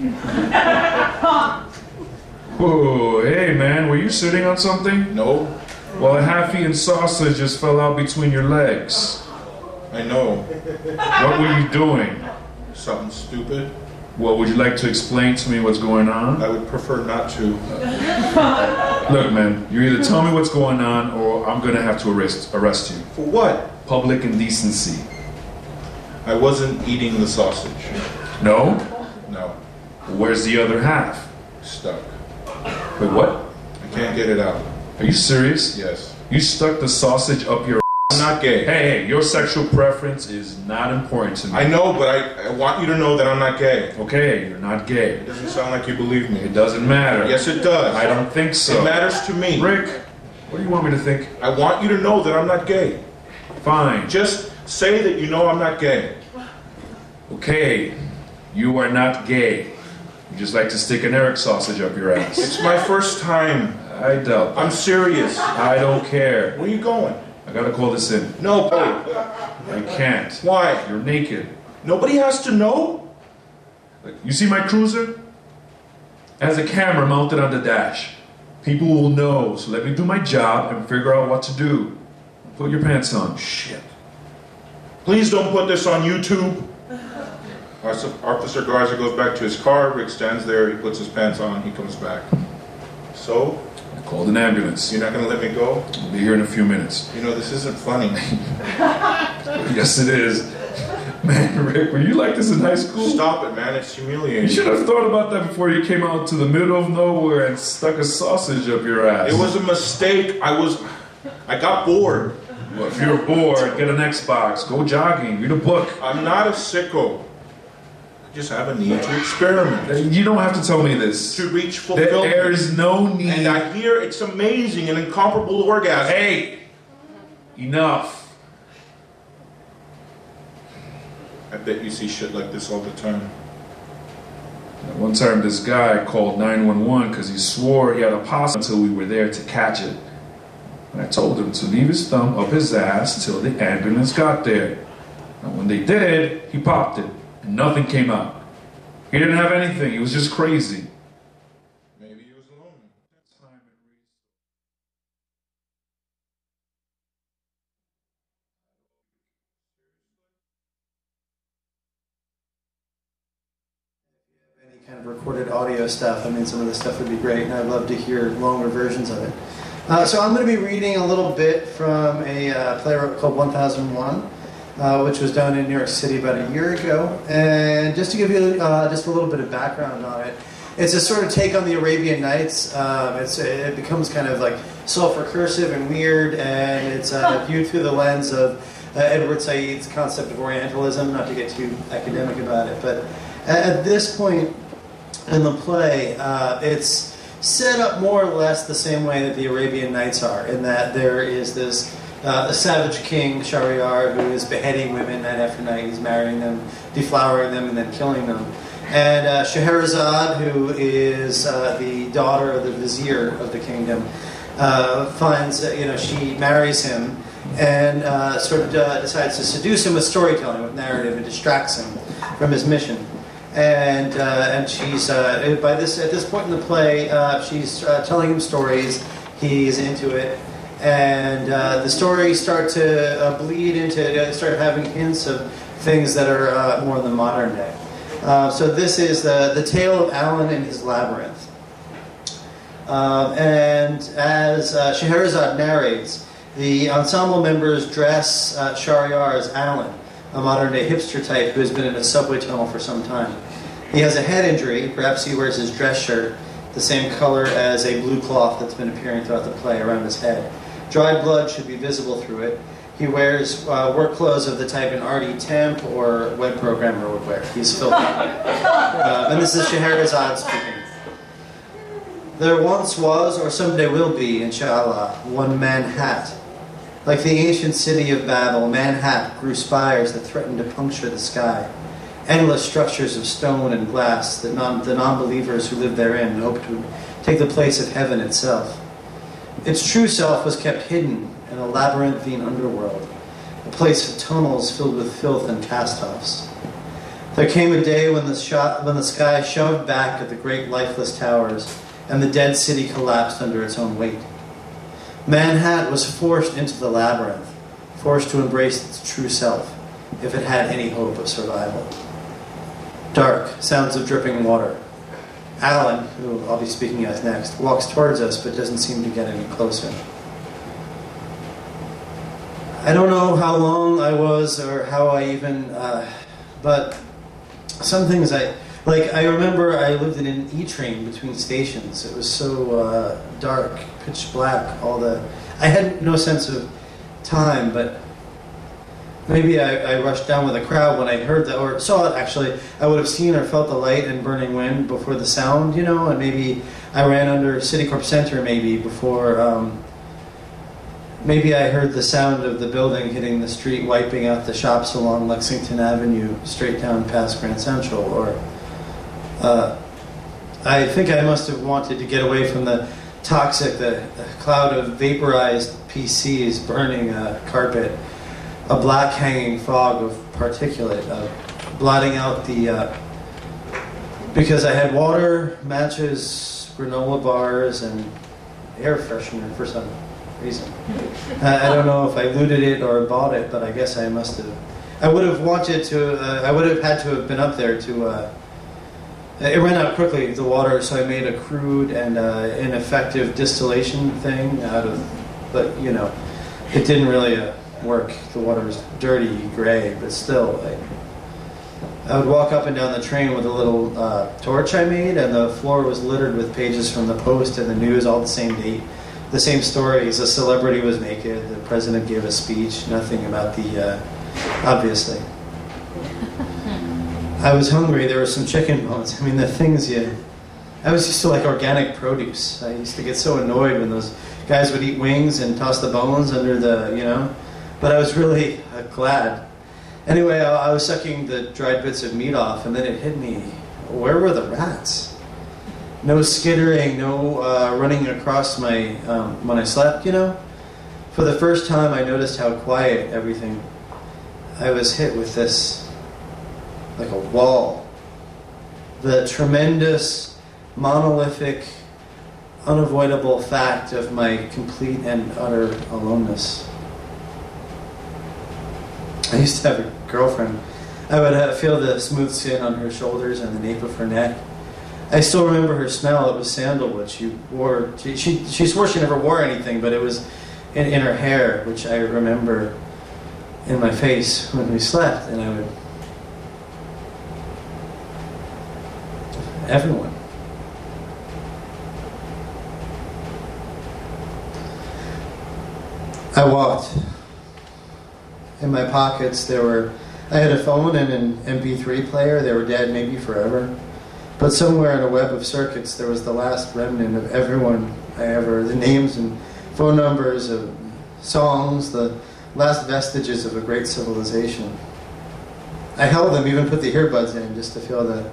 Whoa, hey man, were you sitting on something? No. Well, a half-eaten sausage just fell out between your legs. I know. What were you doing? Something stupid. Well, would you like to explain to me what's going on? I would prefer not to. Look, man, you either tell me what's going on or I'm going to have to arrest, arrest you. For what? Public indecency. I wasn't eating the sausage. No? No. Where's the other half? Stuck. Wait, what? I can't get it out. Are you serious? Yes. You stuck the sausage up your I'm not gay. Hey, hey, your sexual preference is not important to me. I know, but I, I want you to know that I'm not gay. Okay, you're not gay. It doesn't sound like you believe me. It doesn't matter. Yes, it does. I don't think so. It matters to me. Rick, what do you want me to think? I want you to know that I'm not gay. Fine. Just say that you know I'm not gay. Okay, you are not gay. You just like to stick an Eric sausage up your ass. It's my first time. I doubt. I'm serious. I don't care. Where are you going? I gotta call this in. No, babe. I can't. Why? You're naked. Nobody has to know? You see my cruiser? It has a camera mounted on the dash. People will know, so let me do my job and figure out what to do. Put your pants on. Shit. Please don't put this on YouTube. Officer Garza goes back to his car. Rick stands there. He puts his pants on. He comes back. So? I called an ambulance. You're not going to let me go? I'll be here in a few minutes. You know, this isn't funny. Yes, it is. Man, Rick, were you like this in high school? Stop it, man. It's humiliating. You should have thought about that before you came out to the middle of nowhere and stuck a sausage up your ass. It was a mistake. I was... I got bored. Well, if you're bored, get an Xbox. Go jogging. Read a book. I'm not a sicko. I just have a need to experiment. You don't have to tell me this. To reach fulfillment. There is no need. And I hear it's amazing and incomparable orgasm. Hey! Enough. I bet you see shit like this all the time. One time this guy called nine one one because he swore he had a possum until we were there to catch it. And I told him to leave his thumb up his ass till the ambulance got there. And when they did, he popped it. And nothing came out. He didn't have anything. He was just crazy. Maybe he was alone. Any kind of recorded audio stuff, I mean, some of the stuff would be great, and I'd love to hear longer versions of it. Uh, so I'm going to be reading a little bit from a uh, play called one thousand one. Uh, which was done in New York City about a year ago. And just to give you uh, just a little bit of background on it, it's a sort of take on the Arabian Nights. Um, it's, it becomes kind of like self-recursive and weird, and it's uh, viewed through the lens of uh, Edward Said's concept of Orientalism, not to get too academic about it. But at this point in the play, uh, it's set up more or less the same way that the Arabian Nights are, in that there is this Uh, the savage king, Shahryar, who is beheading women night after night. He's marrying them, deflowering them, and then killing them. And uh, Scheherazade, who is uh, the daughter of the vizier of the kingdom, uh, finds, uh, you know, she marries him and uh, sort of uh, decides to seduce him with storytelling, with narrative, and distracts him from his mission. And uh, and she's uh, by this at this point in the play, uh, she's uh, telling him stories. He's into it. And uh, the stories start to uh, bleed into, uh, start having hints of things that are uh, more in the modern day. Uh, so this is the, the tale of Alan and his labyrinth. Um, and as uh, Scheherazade narrates, the ensemble members dress uh, Shahryar as Alan, a modern-day hipster type who has been in a subway tunnel for some time. He has a head injury. Perhaps he wears his dress shirt, the same color as a blue cloth that's been appearing throughout the play around his head. Dried blood should be visible through it. He wears uh, work clothes of the type an R D temp or web programmer would wear. He's filthy. uh, and this is Scheherazade speaking. There once was, or someday will be, inshallah, one Manhat. Like the ancient city of Babel, Manhat grew spires that threatened to puncture the sky. Endless structures of stone and glass that non- the non-believers who lived therein hoped would take the place of heaven itself. Its true self was kept hidden in a labyrinthine underworld, a place of tunnels filled with filth and cast-offs. There came a day when the, shot, when the sky shoved back at the great lifeless towers, and the dead city collapsed under its own weight. Manhat was forced into the labyrinth, forced to embrace its true self, if it had any hope of survival. Dark, sounds of dripping water. Alan, who I'll be speaking as next, walks towards us but doesn't seem to get any closer. I don't know how long I was or how I even, uh, but some things I, like I remember I lived in an E-train between stations. It was so uh, dark, pitch black, all the, I had no sense of time, but maybe I, I rushed down with a crowd when I heard that, or saw it actually. I would have seen or felt the light and burning wind before the sound, you know, and maybe I ran under Citicorp Center maybe before, um, maybe I heard the sound of the building hitting the street, wiping out the shops along Lexington Avenue, straight down past Grand Central, or uh, I think I must have wanted to get away from the toxic, the, the cloud of vaporized P Cs burning a carpet, a black hanging fog of particulate, uh, blotting out the, uh, because I had water, matches, granola bars, and air freshener for some reason. I, I don't know if I looted it or bought it, but I guess I must have. I would have wanted to, uh, I would have had to have been up there to, uh, it ran out quickly, the water, so I made a crude and uh, ineffective distillation thing out of, but, you know, it didn't really uh, work. The water was dirty, gray, but still, I, I would walk up and down the train with a little uh, torch I made, and the floor was littered with pages from the Post and the News, all the same date, the same stories. A celebrity was naked, the president gave a speech, nothing about the, uh, obviously. I was hungry. There were some chicken bones. I mean, the things you... I was used to like organic produce. I used to get so annoyed when those guys would eat wings and toss the bones under the, you know. But I was really uh, glad. Anyway, I, I was sucking the dried bits of meat off, and then it hit me. Where were the rats? No skittering, no uh, running across my... Um, when I slept, you know. For the first time, I noticed how quiet everything... I was hit with this... like a wall. The tremendous, monolithic, unavoidable fact of my complete and utter aloneness. I used to have a girlfriend. I would uh, feel the smooth skin on her shoulders and the nape of her neck. I still remember her smell. It was sandalwood. She wore. She she, she swore she never wore anything, but it was in, in her hair, which I remember in my face when we slept, and I would. Everyone. I walked. In my pockets there were, I had a phone and an M P three player. They were dead maybe forever. But somewhere in a web of circuits there was the last remnant of everyone I ever, the names and phone numbers of songs, the last vestiges of a great civilization. I held them, even put the earbuds in just to feel the...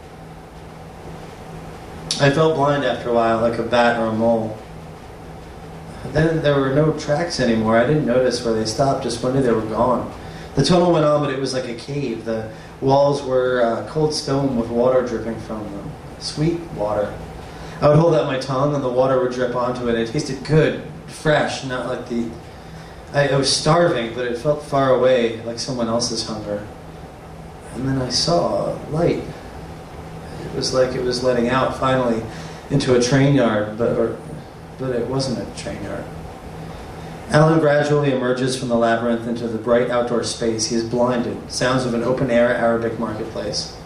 I felt blind after a while, like a bat or a mole. Then there were no tracks anymore. I didn't notice where they stopped, just one day they were gone. The tunnel went on, but it was like a cave. The walls were uh, cold stone with water dripping from them. Sweet water. I would hold out my tongue and the water would drip onto it. It tasted good, fresh, not like the... I, I was starving, but it felt far away, like someone else's hunger. And then I saw light. It was like it was letting out, finally, into a train yard, but or, but it wasn't a train yard. Alan gradually emerges from the labyrinth into the bright outdoor space. He is blinded. Sounds of an open-air Arabic marketplace.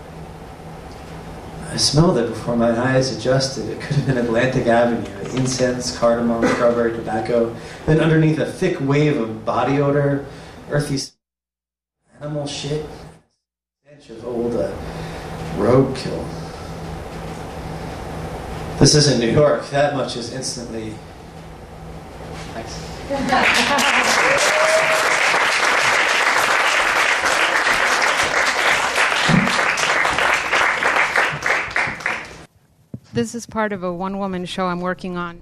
I smelled it before my eyes adjusted. It could have been Atlantic Avenue. Incense, cardamom, strawberry tobacco. Then underneath a thick wave of body odor, earthy animal shit, stench of old uh, roadkill. This isn't New York. That much is instantly... Thanks. This is part of a one-woman show I'm working on.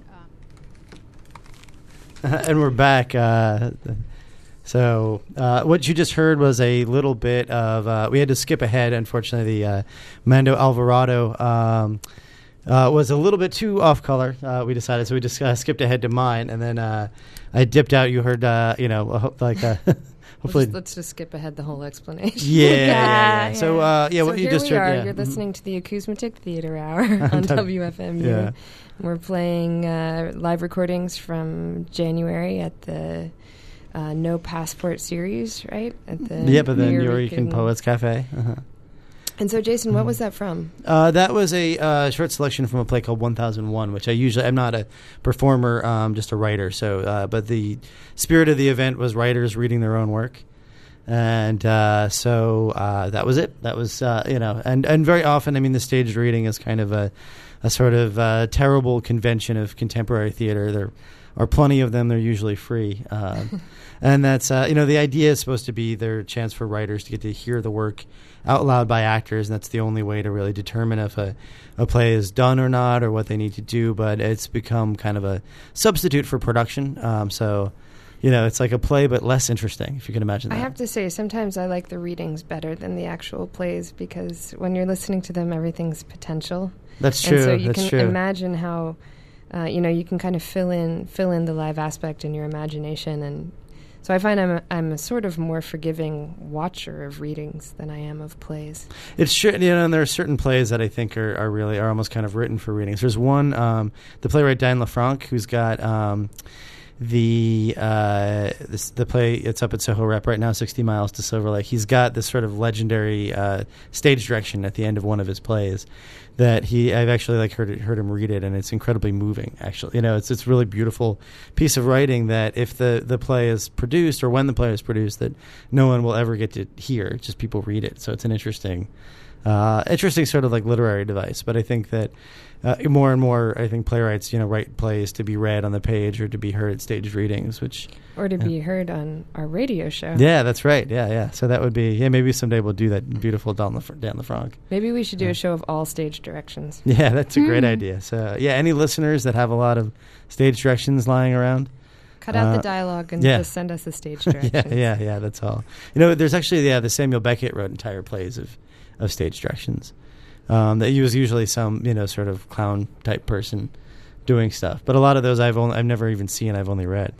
And we're back. Uh, so uh, what you just heard was a little bit of... Uh, we had to skip ahead, unfortunately. The uh, Mando Alvarado um, uh, was a little bit too off-color, uh, we decided. So we just uh, skipped ahead to mine. And then uh, I dipped out. You heard, uh, you know, like... Uh, We'll just, let's just skip ahead the whole explanation. Yeah, yeah, yeah. yeah. So, uh, yeah, so what you here just we heard. are. Yeah. You're listening to the Acousmatic Theater Hour on W F M U. Yeah. We're playing uh, live recordings from January at the uh, No Passport series, right? At the yeah, but the Nuyorican Nuyorican Poets Cafe. Uh-huh. And so, Jason, what was that from? Uh, that was a uh, short selection from a play called one thousand one, which I usually, I'm not a performer, um, just a writer. So, uh, but the spirit of the event was writers reading their own work. And uh, so uh, that was it. That was, uh, you know, and, and very often, I mean, the staged reading is kind of a, a sort of uh, terrible convention of contemporary theater. There are plenty of them. They're usually free. Uh, and that's, uh, you know, the idea is supposed to be their chance for writers to get to hear the work out loud by actors, and that's the only way to really determine if a, a play is done or not or what they need to do. But it's become kind of a substitute for production. Um, so, you know, it's like a play but less interesting, if you can imagine that. I have to say, sometimes I like the readings better than the actual plays because when you're listening to them, everything's potential. That's true. And so you That's can true. imagine how, uh, you know, you can kind of fill in fill in the live aspect in your imagination. And so I find I'm a, I'm a sort of more forgiving watcher of readings than I am of plays. It's true, you know, and there are certain plays that I think are, are really are almost kind of written for readings. There's one, um, the playwright Dan LaFranc, who's got um, the uh, this, the play. It's up at Soho Rep right now, sixty miles to Silver Lake. He's got this sort of legendary uh, stage direction at the end of one of his plays that he I've actually like heard it, heard him read it, and it's incredibly moving. Actually, you know, it's it's a really beautiful piece of writing that if the, the play is produced or when the play is produced, that no one will ever get to hear. Just people read it. So it's an interesting, uh, interesting sort of like literary device. But I think that uh, more and more, I think playwrights, you know, write plays to be read on the page or to be heard at staged readings, which Or to yeah. be heard on our radio show. Yeah, that's right. Yeah, yeah. So that would be, yeah, maybe someday we'll do that beautiful Dan LaFranc. Dan LaFranc. Maybe we should do a show of all stage directions. Yeah, that's a great Mm. idea. So, yeah, any listeners that have a lot of stage directions lying around? Cut out uh, the dialogue and yeah. just send us the stage directions. yeah, yeah, yeah, that's all. You know, there's actually, yeah, the Samuel Beckett wrote entire plays of, of stage directions. Um, that he was usually some, you know, sort of clown type person doing stuff. But a lot of those I've only, I've never even seen, I've only read.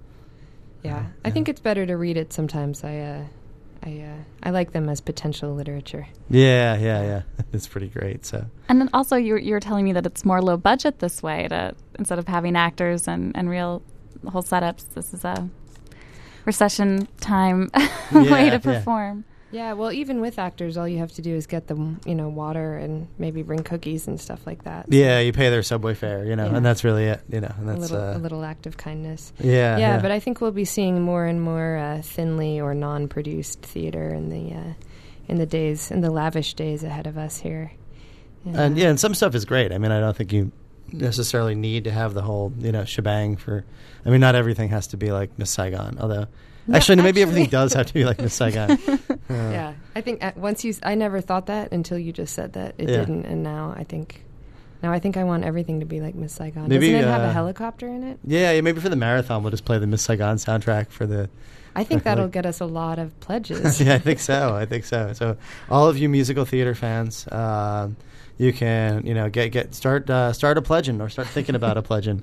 Yeah, I think it's better to read it sometimes. I, uh, I, uh, I like them as potential literature. Yeah, yeah, yeah. It's pretty great. So, And then also you're, you're telling me that it's more low budget this way to instead of having actors and, and real whole setups. This is a recession time way to perform. Yeah. yeah, well, even with actors, all you have to do is get them, you know, water and maybe bring cookies and stuff like that. yeah, you pay their subway fare, you know, Yeah. and that's really it, you know. And a that's little, uh, a little act of kindness. Yeah, yeah, yeah. But I think we'll be seeing more and more uh, thinly or non-produced theater in the uh, in the days, in the lavish days ahead of us here. And, uh, yeah, and some stuff is great. I mean, I don't think you necessarily need to have the whole, you know, shebang for. I mean, not everything has to be like Miss Saigon. Although, No, actually, no, maybe actually- everything does have to be like Miss Saigon. Uh, yeah, I think uh, once you, s- I never thought that until you just said that it Yeah. didn't, and now I think, now I think I want everything to be like Miss Saigon. Maybe, Doesn't it have uh, a helicopter in it? Yeah, yeah, maybe for the marathon, we'll just play the Miss Saigon soundtrack for the. I think like- that'll get us a lot of pledges. yeah, I think so. I think so. So, all of you musical theater fans, um, you can, you know, get get start uh, start a pledging or start thinking about a pledging.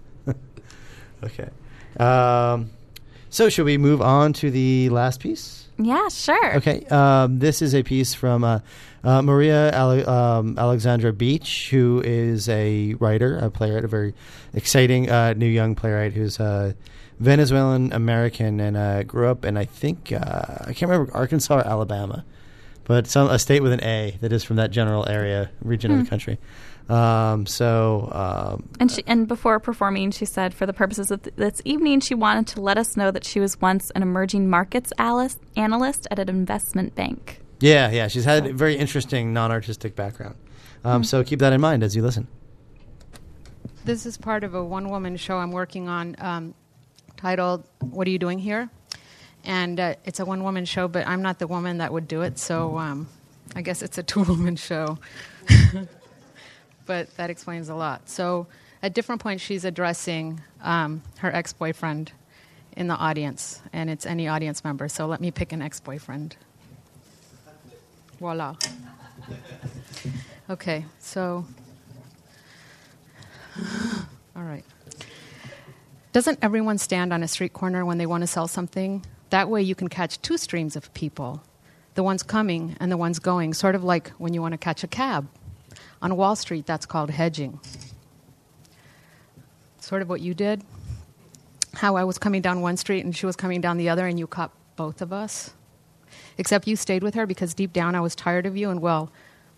Okay. Um, so, should we move on to the last piece? Yeah, sure. Okay. Um, this is a piece from uh, uh, Maria Ale- um, Alexandra Beach, who is a writer, a playwright, a very exciting uh, new young playwright who's uh, Venezuelan American and uh, grew up in, I think, uh, I can't remember, Arkansas or Alabama, but some a state with an A that is from that general area, region of Hmm. the country. Um, so, um, And she, and before performing, she said, for the purposes of th- this evening, she wanted to let us know that she was once an emerging markets alis- analyst at an investment bank. yeah, yeah, she's had a very interesting non-artistic background. Um, Hmm. So keep that in mind as you listen. This is part of a one-woman show I'm working on um, titled What Are You Doing Here? And uh, it's a one-woman show, but I'm not the woman that would do it, so um, I guess it's a two-woman show. But that explains a lot. So at different points, she's addressing um, her ex-boyfriend in the audience, and it's any audience member. So let me pick an ex-boyfriend. Voila. Okay, so... All right. Doesn't everyone stand on a street corner when they want to sell something? That way you can catch two streams of people, the ones coming and the ones going, sort of like when you want to catch a cab. On Wall Street, that's called hedging. Sort of what you did. How I was coming down one street and she was coming down the other and you caught both of us. Except you stayed with her because deep down I was tired of you and, well,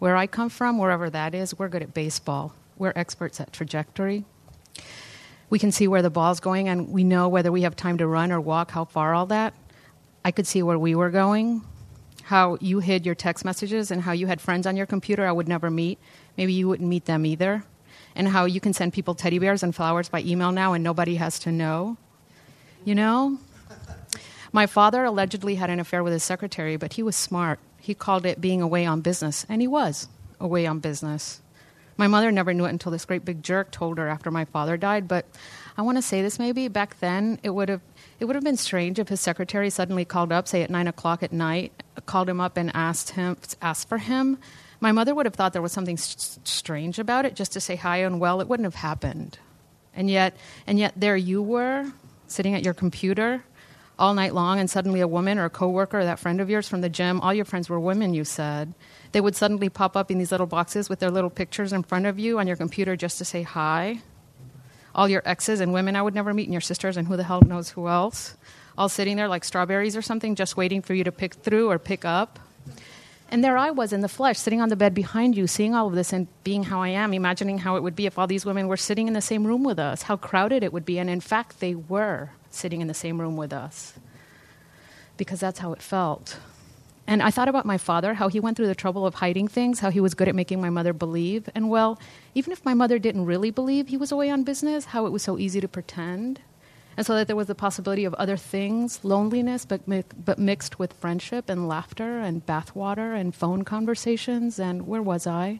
Where I come from, wherever that is, we're good at baseball. We're experts at trajectory. We can see where the ball's going, and we know whether we have time to run or walk, how far, all that. I could see where we were going, how you hid your text messages, and how you had friends on your computer I would never meet. Maybe you wouldn't meet them either. And how you can send people teddy bears and flowers by email now and nobody has to know. You know? My father allegedly had an affair with his secretary, but he was smart. He called it being away on business, and he was away on business. My mother never knew it until this great big jerk told her after my father died, but I want to say this maybe. Back then, it would have it would have been strange if his secretary suddenly called up, say at nine o'clock at night, called him up and asked him asked for him. My mother would have thought there was something s- strange about it, just to say hi and well. It wouldn't have happened. And yet, and yet there you were, sitting at your computer all night long, and suddenly a woman or a coworker or that friend of yours from the gym, all your friends were women, you said. They would suddenly pop up in these little boxes with their little pictures in front of you on your computer just to say hi. All your exes and women I would never meet, and your sisters, and who the hell knows who else, all sitting there like strawberries or something, just waiting for you to pick through or pick up. And there I was in the flesh, sitting on the bed behind you, seeing all of this and being how I am, imagining how it would be if all these women were sitting in the same room with us, how crowded it would be. And in fact, they were sitting in the same room with us, because that's how it felt. And I thought about my father, how he went through the trouble of hiding things, how he was good at making my mother believe. And well, even if my mother didn't really believe he was away on business, how it was so easy to pretend. And so that there was the possibility of other things, loneliness, but mi- but mixed with friendship and laughter and bathwater and phone conversations. And where was I?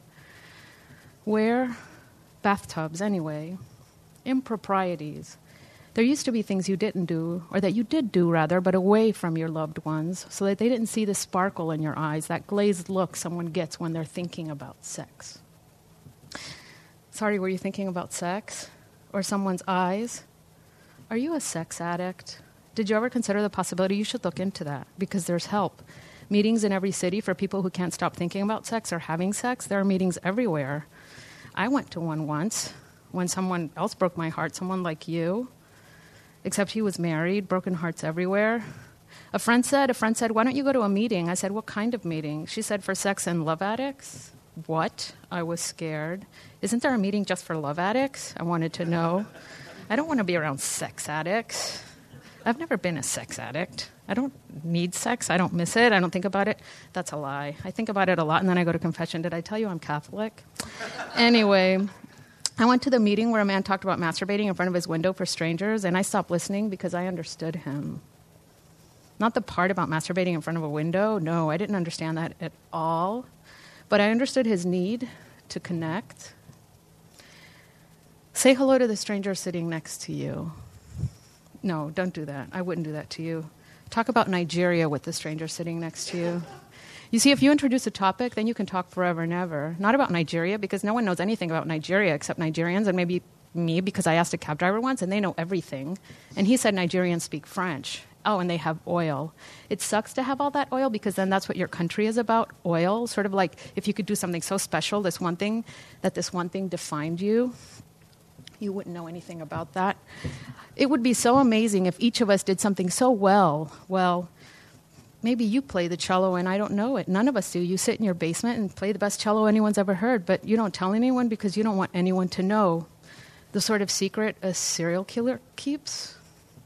Where? Bathtubs, anyway. Improprieties. There used to be things you didn't do, or that you did do, rather, but away from your loved ones, so that they didn't see the sparkle in your eyes, that glazed look someone gets when they're thinking about sex. Sorry, were you thinking about sex? Or someone's eyes? Are you a sex addict? Did you ever consider the possibility? You should look into that, because there's help. Meetings in every city for people who can't stop thinking about sex or having sex. There are meetings everywhere. I went to one once when someone else broke my heart, someone like you. Except he was married, broken hearts everywhere. A friend said, a friend said, why don't you go to a meeting? I said, what kind of meeting? She said, for sex and love addicts. What? I was scared. Isn't there a meeting just for love addicts? I wanted to know. I don't want to be around sex addicts. I've never been a sex addict. I don't need sex. I don't miss it. I don't think about it. That's a lie. I think about it a lot, and then I go to confession. Did I tell you I'm Catholic? Anyway, I went to the meeting where a man talked about masturbating in front of his window for strangers, and I stopped listening because I understood him. Not the part about masturbating in front of a window. No, I didn't understand that at all. But I understood his need to connect. Say hello to the stranger sitting next to you. No, don't do that. I wouldn't do that to you. Talk about Nigeria with the stranger sitting next to you. You see, if you introduce a topic, then you can talk forever and ever. Not about Nigeria, because no one knows anything about Nigeria except Nigerians, and maybe me, because I asked a cab driver once, and they know everything. And he said Nigerians speak French. Oh, and they have oil. It sucks to have all that oil, because then that's what your country is about, oil. Sort of like if you could do something so special, this one thing, that this one thing defined you. You wouldn't know anything about that. It would be so amazing if each of us did something so well. Well, maybe you play the cello and I don't know it. None of us do. You sit in your basement and play the best cello anyone's ever heard, but you don't tell anyone because you don't want anyone to know the sort of secret a serial killer keeps.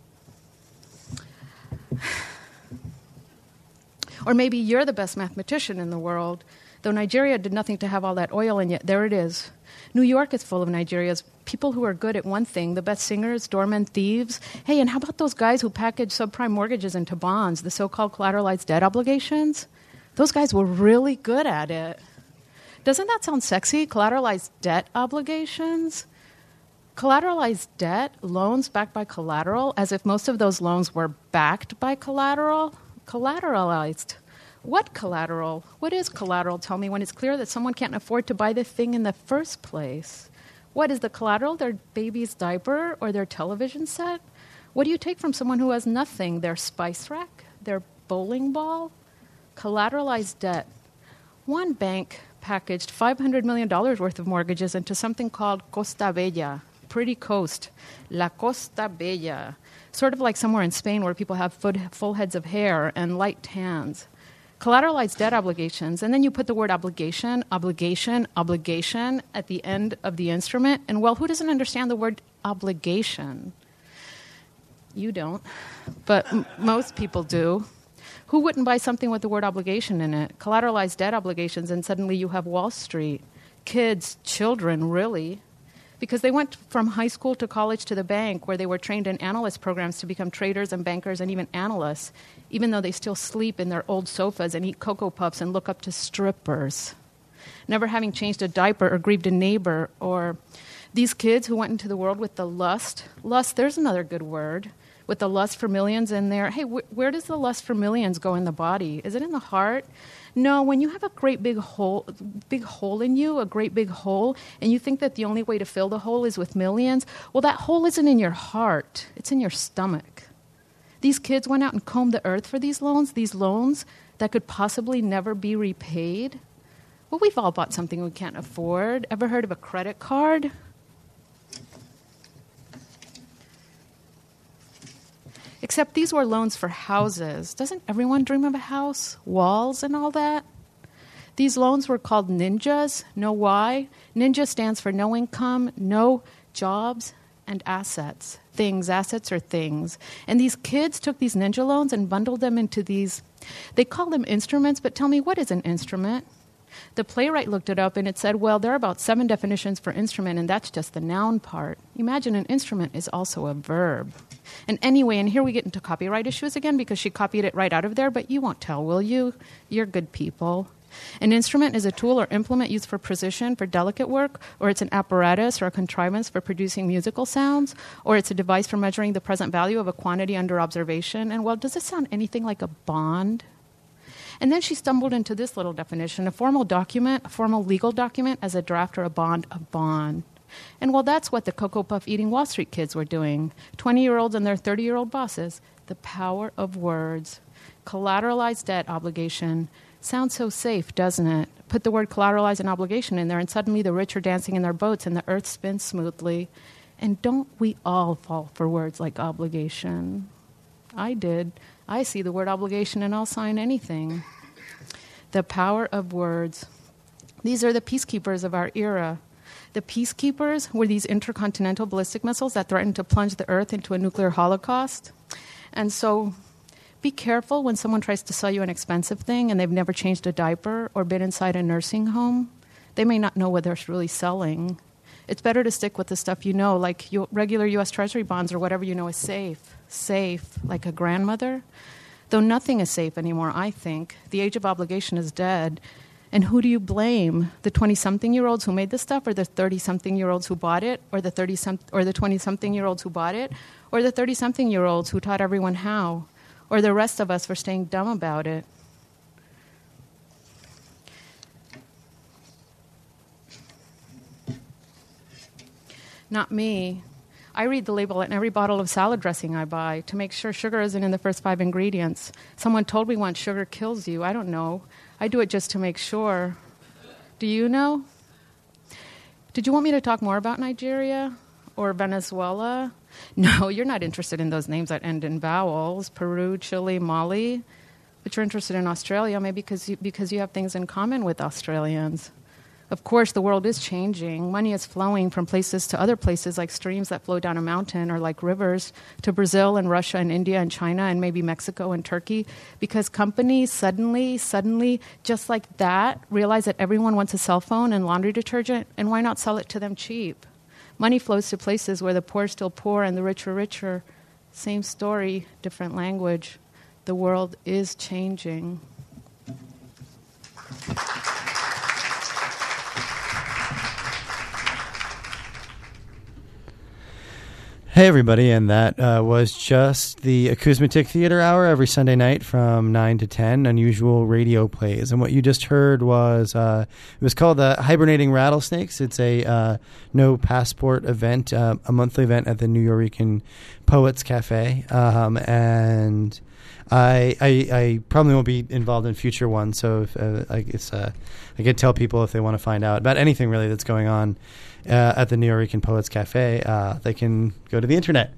Or maybe you're the best mathematician in the world, though Nigeria did nothing to have all that oil, and yet there it is. New York is full of Nigerians, people who are good at one thing, the best singers, doormen, thieves. Hey, and how about those guys who package subprime mortgages into bonds, the so-called collateralized debt obligations? Those guys were really good at it. Doesn't that sound sexy, collateralized debt obligations? Collateralized debt, loans backed by collateral, as if most of those loans were backed by collateral? Collateralized. What collateral? What is collateral? Tell me, when it's clear that someone can't afford to buy the thing in the first place. What is the collateral? Their baby's diaper or their television set? What do you take from someone who has nothing? Their spice rack? Their bowling ball? Collateralized debt. One bank packaged five hundred million dollars worth of mortgages into something called Costa Bella, pretty coast, La Costa Bella, sort of like somewhere in Spain where people have full heads of hair and light tans. Collateralized debt obligations, and then you put the word obligation, obligation, obligation at the end of the instrument, and well, who doesn't understand the word obligation? You don't, but m- most people do. Who wouldn't buy something with the word obligation in it? Collateralized debt obligations, and suddenly you have Wall Street. Kids, children, really. Because they went from high school to college to the bank, where they were trained in analyst programs to become traders and bankers and even analysts, even though they still sleep in their old sofas and eat Cocoa Puffs and look up to strippers. Never having changed a diaper or grieved a neighbor, or these kids who went into the world with the lust. Lust, there's another good word. With the lust for millions in there. Hey, wh- where does the lust for millions go in the body? Is it in the heart? No, when you have a great big hole, big hole in you, a great big hole, and you think that the only way to fill the hole is with millions, well, that hole isn't in your heart. It's in your stomach. These kids went out and combed the earth for these loans, these loans that could possibly never be repaid. Well, we've all bought something we can't afford. Ever heard of a credit card? Except these were loans for houses. Doesn't everyone dream of a house? Walls and all that? These loans were called ninjas. Know why? Ninja stands for no income, no jobs, and assets. Things, assets are things. And these kids took these ninja loans and bundled them into these, they call them instruments, but tell me, what is an instrument? The playwright looked it up and it said, well, there are about seven definitions for instrument, and that's just the noun part. Imagine an instrument is also a verb. And anyway, and here we get into copyright issues again because she copied it right out of there, but you won't tell, will you? You're good people. An instrument is a tool or implement used for precision, for delicate work, or it's an apparatus or a contrivance for producing musical sounds, or it's a device for measuring the present value of a quantity under observation. And well, does this sound anything like a bond? And then she stumbled into this little definition: a formal document, a formal legal document as a draft or a bond, a bond. And well, that's what the Cocoa Puff eating Wall Street kids were doing. twenty-year-olds and their thirty-year-old bosses. The power of words. Collateralized debt obligation. Sounds so safe, doesn't it? Put the word collateralized and obligation in there, and suddenly the rich are dancing in their boats and the earth spins smoothly. And don't we all fall for words like obligation? I did. I see the word obligation and I'll sign anything. The power of words. These are the peacekeepers of our era. The peacekeepers were these intercontinental ballistic missiles that threatened to plunge the earth into a nuclear holocaust. And so be careful when someone tries to sell you an expensive thing and they've never changed a diaper or been inside a nursing home. They may not know what they're really selling. It's better to stick with the stuff you know, like you, regular U S Treasury bonds or whatever you know is safe. Safe, like a grandmother. Though nothing is safe anymore, I think. The age of obligation is dead. And who do you blame? The twenty-something-year-olds who made this stuff, or the thirty-something-year-olds who bought it, or the thirty some, or the twenty-something-year-olds who bought it, or the thirty-something-year-olds who taught everyone how, or the rest of us for staying dumb about it? Not me. I read the label on every bottle of salad dressing I buy to make sure sugar isn't in the first five ingredients. Someone told me once sugar kills you. I don't know. I do it just to make sure. Do you know? Did you want me to talk more about Nigeria or Venezuela? No, you're not interested in those names that end in vowels. Peru, Chile, Mali. But you're interested in Australia maybe because you, because you have things in common with Australians. Of course, the world is changing. Money is flowing from places to other places, like streams that flow down a mountain, or like rivers to Brazil and Russia and India and China and maybe Mexico and Turkey, because companies suddenly, suddenly, just like that, realize that everyone wants a cell phone and laundry detergent, and why not sell it to them cheap? Money flows to places where the poor are still poor and the rich are richer. Same story, different language. The world is changing. Hey, everybody, and that uh, was just the Acousmatic Theater Hour every Sunday night from nine to ten, unusual radio plays. And what you just heard was, uh, it was called the Hibernating Rattlesnakes. It's a uh, no passport event, uh, a monthly event at the New Yorican Poets Cafe. Um, and I, I I probably won't be involved in future ones, so if, uh, I guess uh, I could tell people if they want to find out about anything really that's going on Uh, at the New Yorican Poets Cafe, uh, they can go to the internet.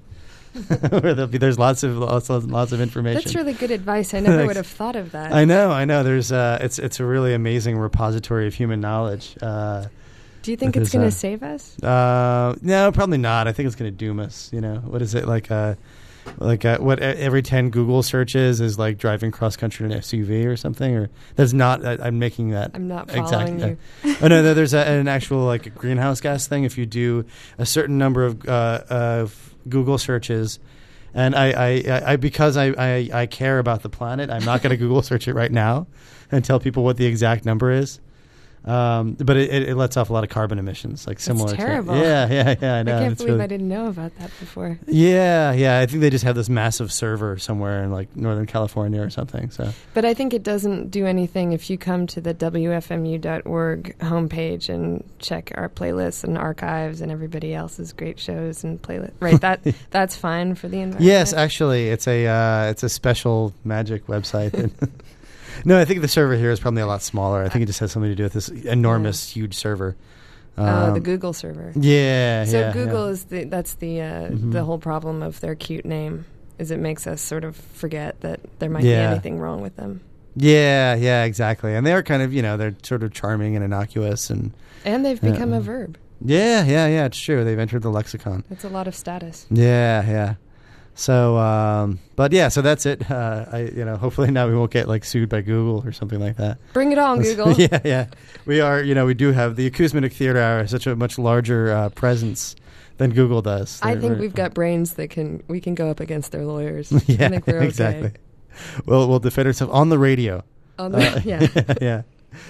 where there'll be, there's lots of lots, lots of information. That's really good advice. I never would have thought of that. I know, I know. There's uh, it's it's a really amazing repository of human knowledge. Uh, Do you think it's going to uh, save us? Uh, no, probably not. I think it's going to doom us. You know, what is it like? Uh, like uh, what every ten Google searches is like driving cross country in an S U V or something. Or that's not. I, I'm making that. I'm not following exact, you. Uh, oh no, no, there's a, an actual like greenhouse gas thing. If you do a certain number of uh, of Google searches. And I, I, I because I, I, I care about the planet, I'm not going to Google search it right now and tell people what the exact number is. Um, but it, it, it lets off a lot of carbon emissions, like similar. That's terrible. To, yeah, yeah, yeah. I know. I can't it's believe really, I didn't know about that before. Yeah, yeah. I think they just have this massive server somewhere in like Northern California or something. So, but I think it doesn't do anything if you come to the W F M U dot org homepage and check our playlists and archives and everybody else's great shows and playlists. Right, that that's fine for the environment. Yes, actually, it's a uh, it's a special magic website. That No, I think the server here is probably a lot smaller. I think it just has something to do with this enormous, yeah. huge server. Oh, um, uh, the Google server. Yeah, so yeah. So Google yeah. is the that's the uh, mm-hmm. the whole problem of their cute name is it makes us sort of forget that there might yeah. be anything wrong with them. Yeah, yeah, exactly. And they are kind of, you know, they're sort of charming and innocuous, and and they've uh, become a verb. Yeah, yeah, yeah. It's true. They've entered the lexicon. It's a lot of status. Yeah, yeah. So, um, but yeah, so that's it. Uh, I, you know, hopefully now we won't get like sued by Google or something like that. Bring it on, Google. yeah, yeah. We are, you know, we do have the Acousmatic Theater Hour has such a much larger uh, presence than Google does. I They're, think we're, we've got brains that can we can go up against their lawyers. yeah, I think we're okay. exactly. Well, we'll defend ourselves on the radio. On the uh, yeah, yeah.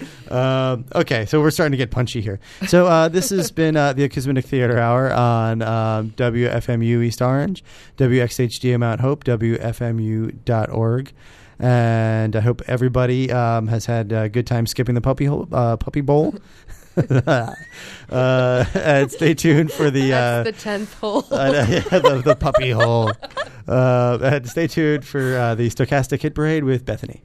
Um, okay, so we're starting to get punchy here. So uh, this has been uh, the Acousmatic Theater Hour on um, W F M U East Orange, W X H D Mount Hope, W F M U dot org. And I hope everybody um, has had a good time skipping the puppy hole, uh, puppy bowl. uh, and stay tuned for the That's uh, the tenth hole. uh, yeah, the, the puppy hole. Uh, and stay tuned for uh, the Stochastic Hit Parade with Bethany.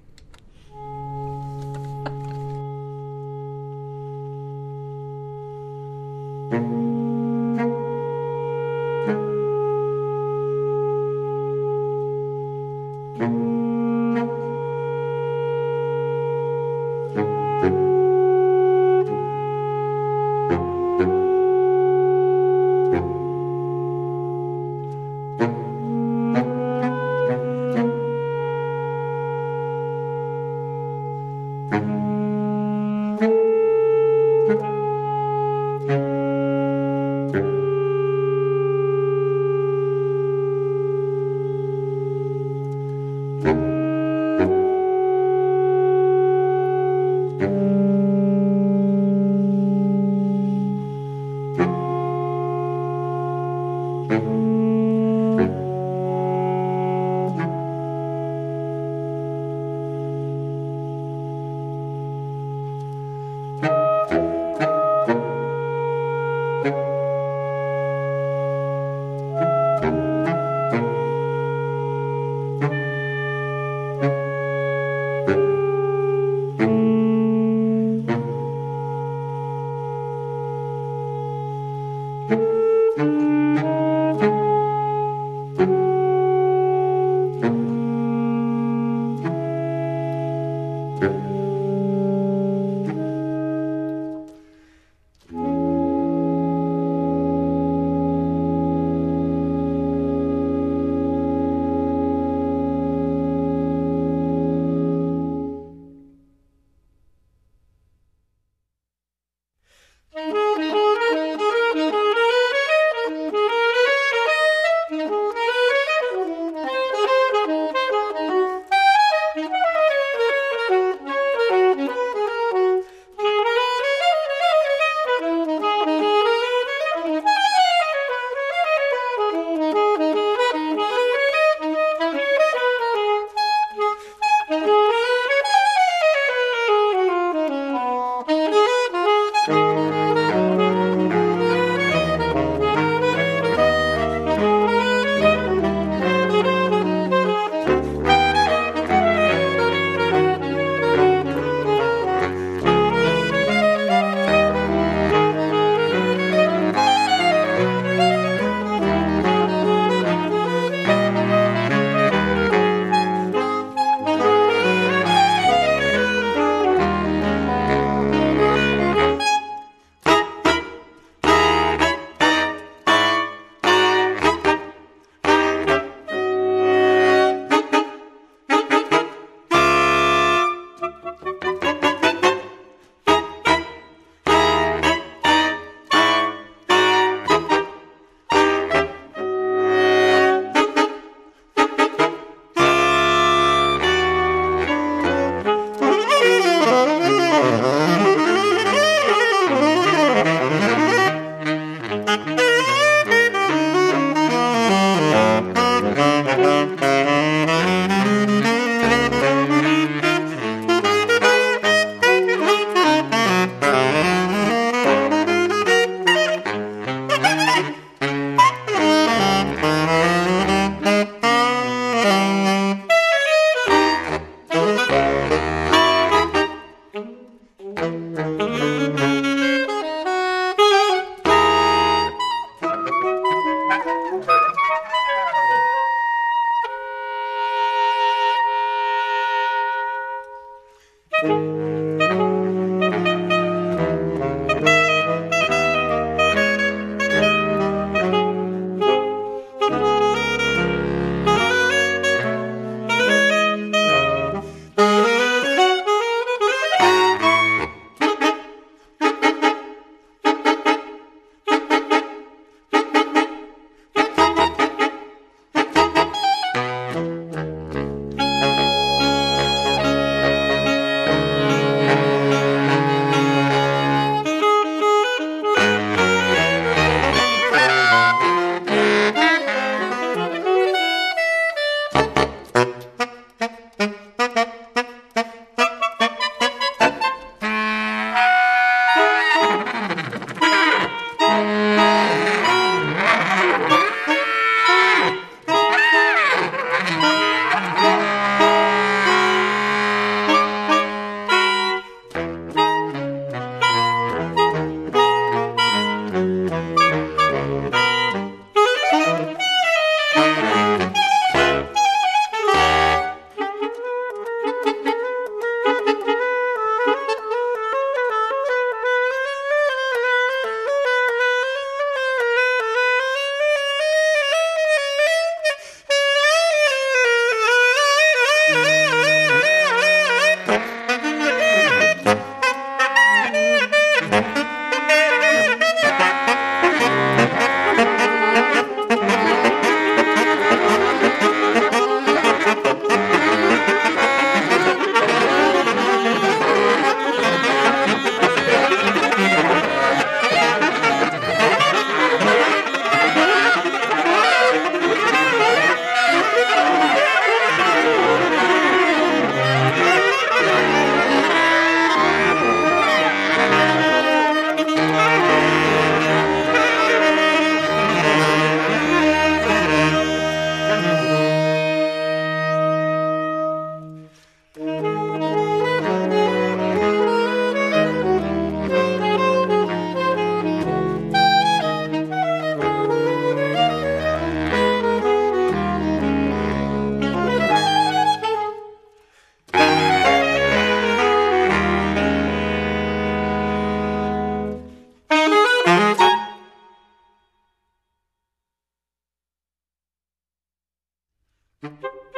Thank you.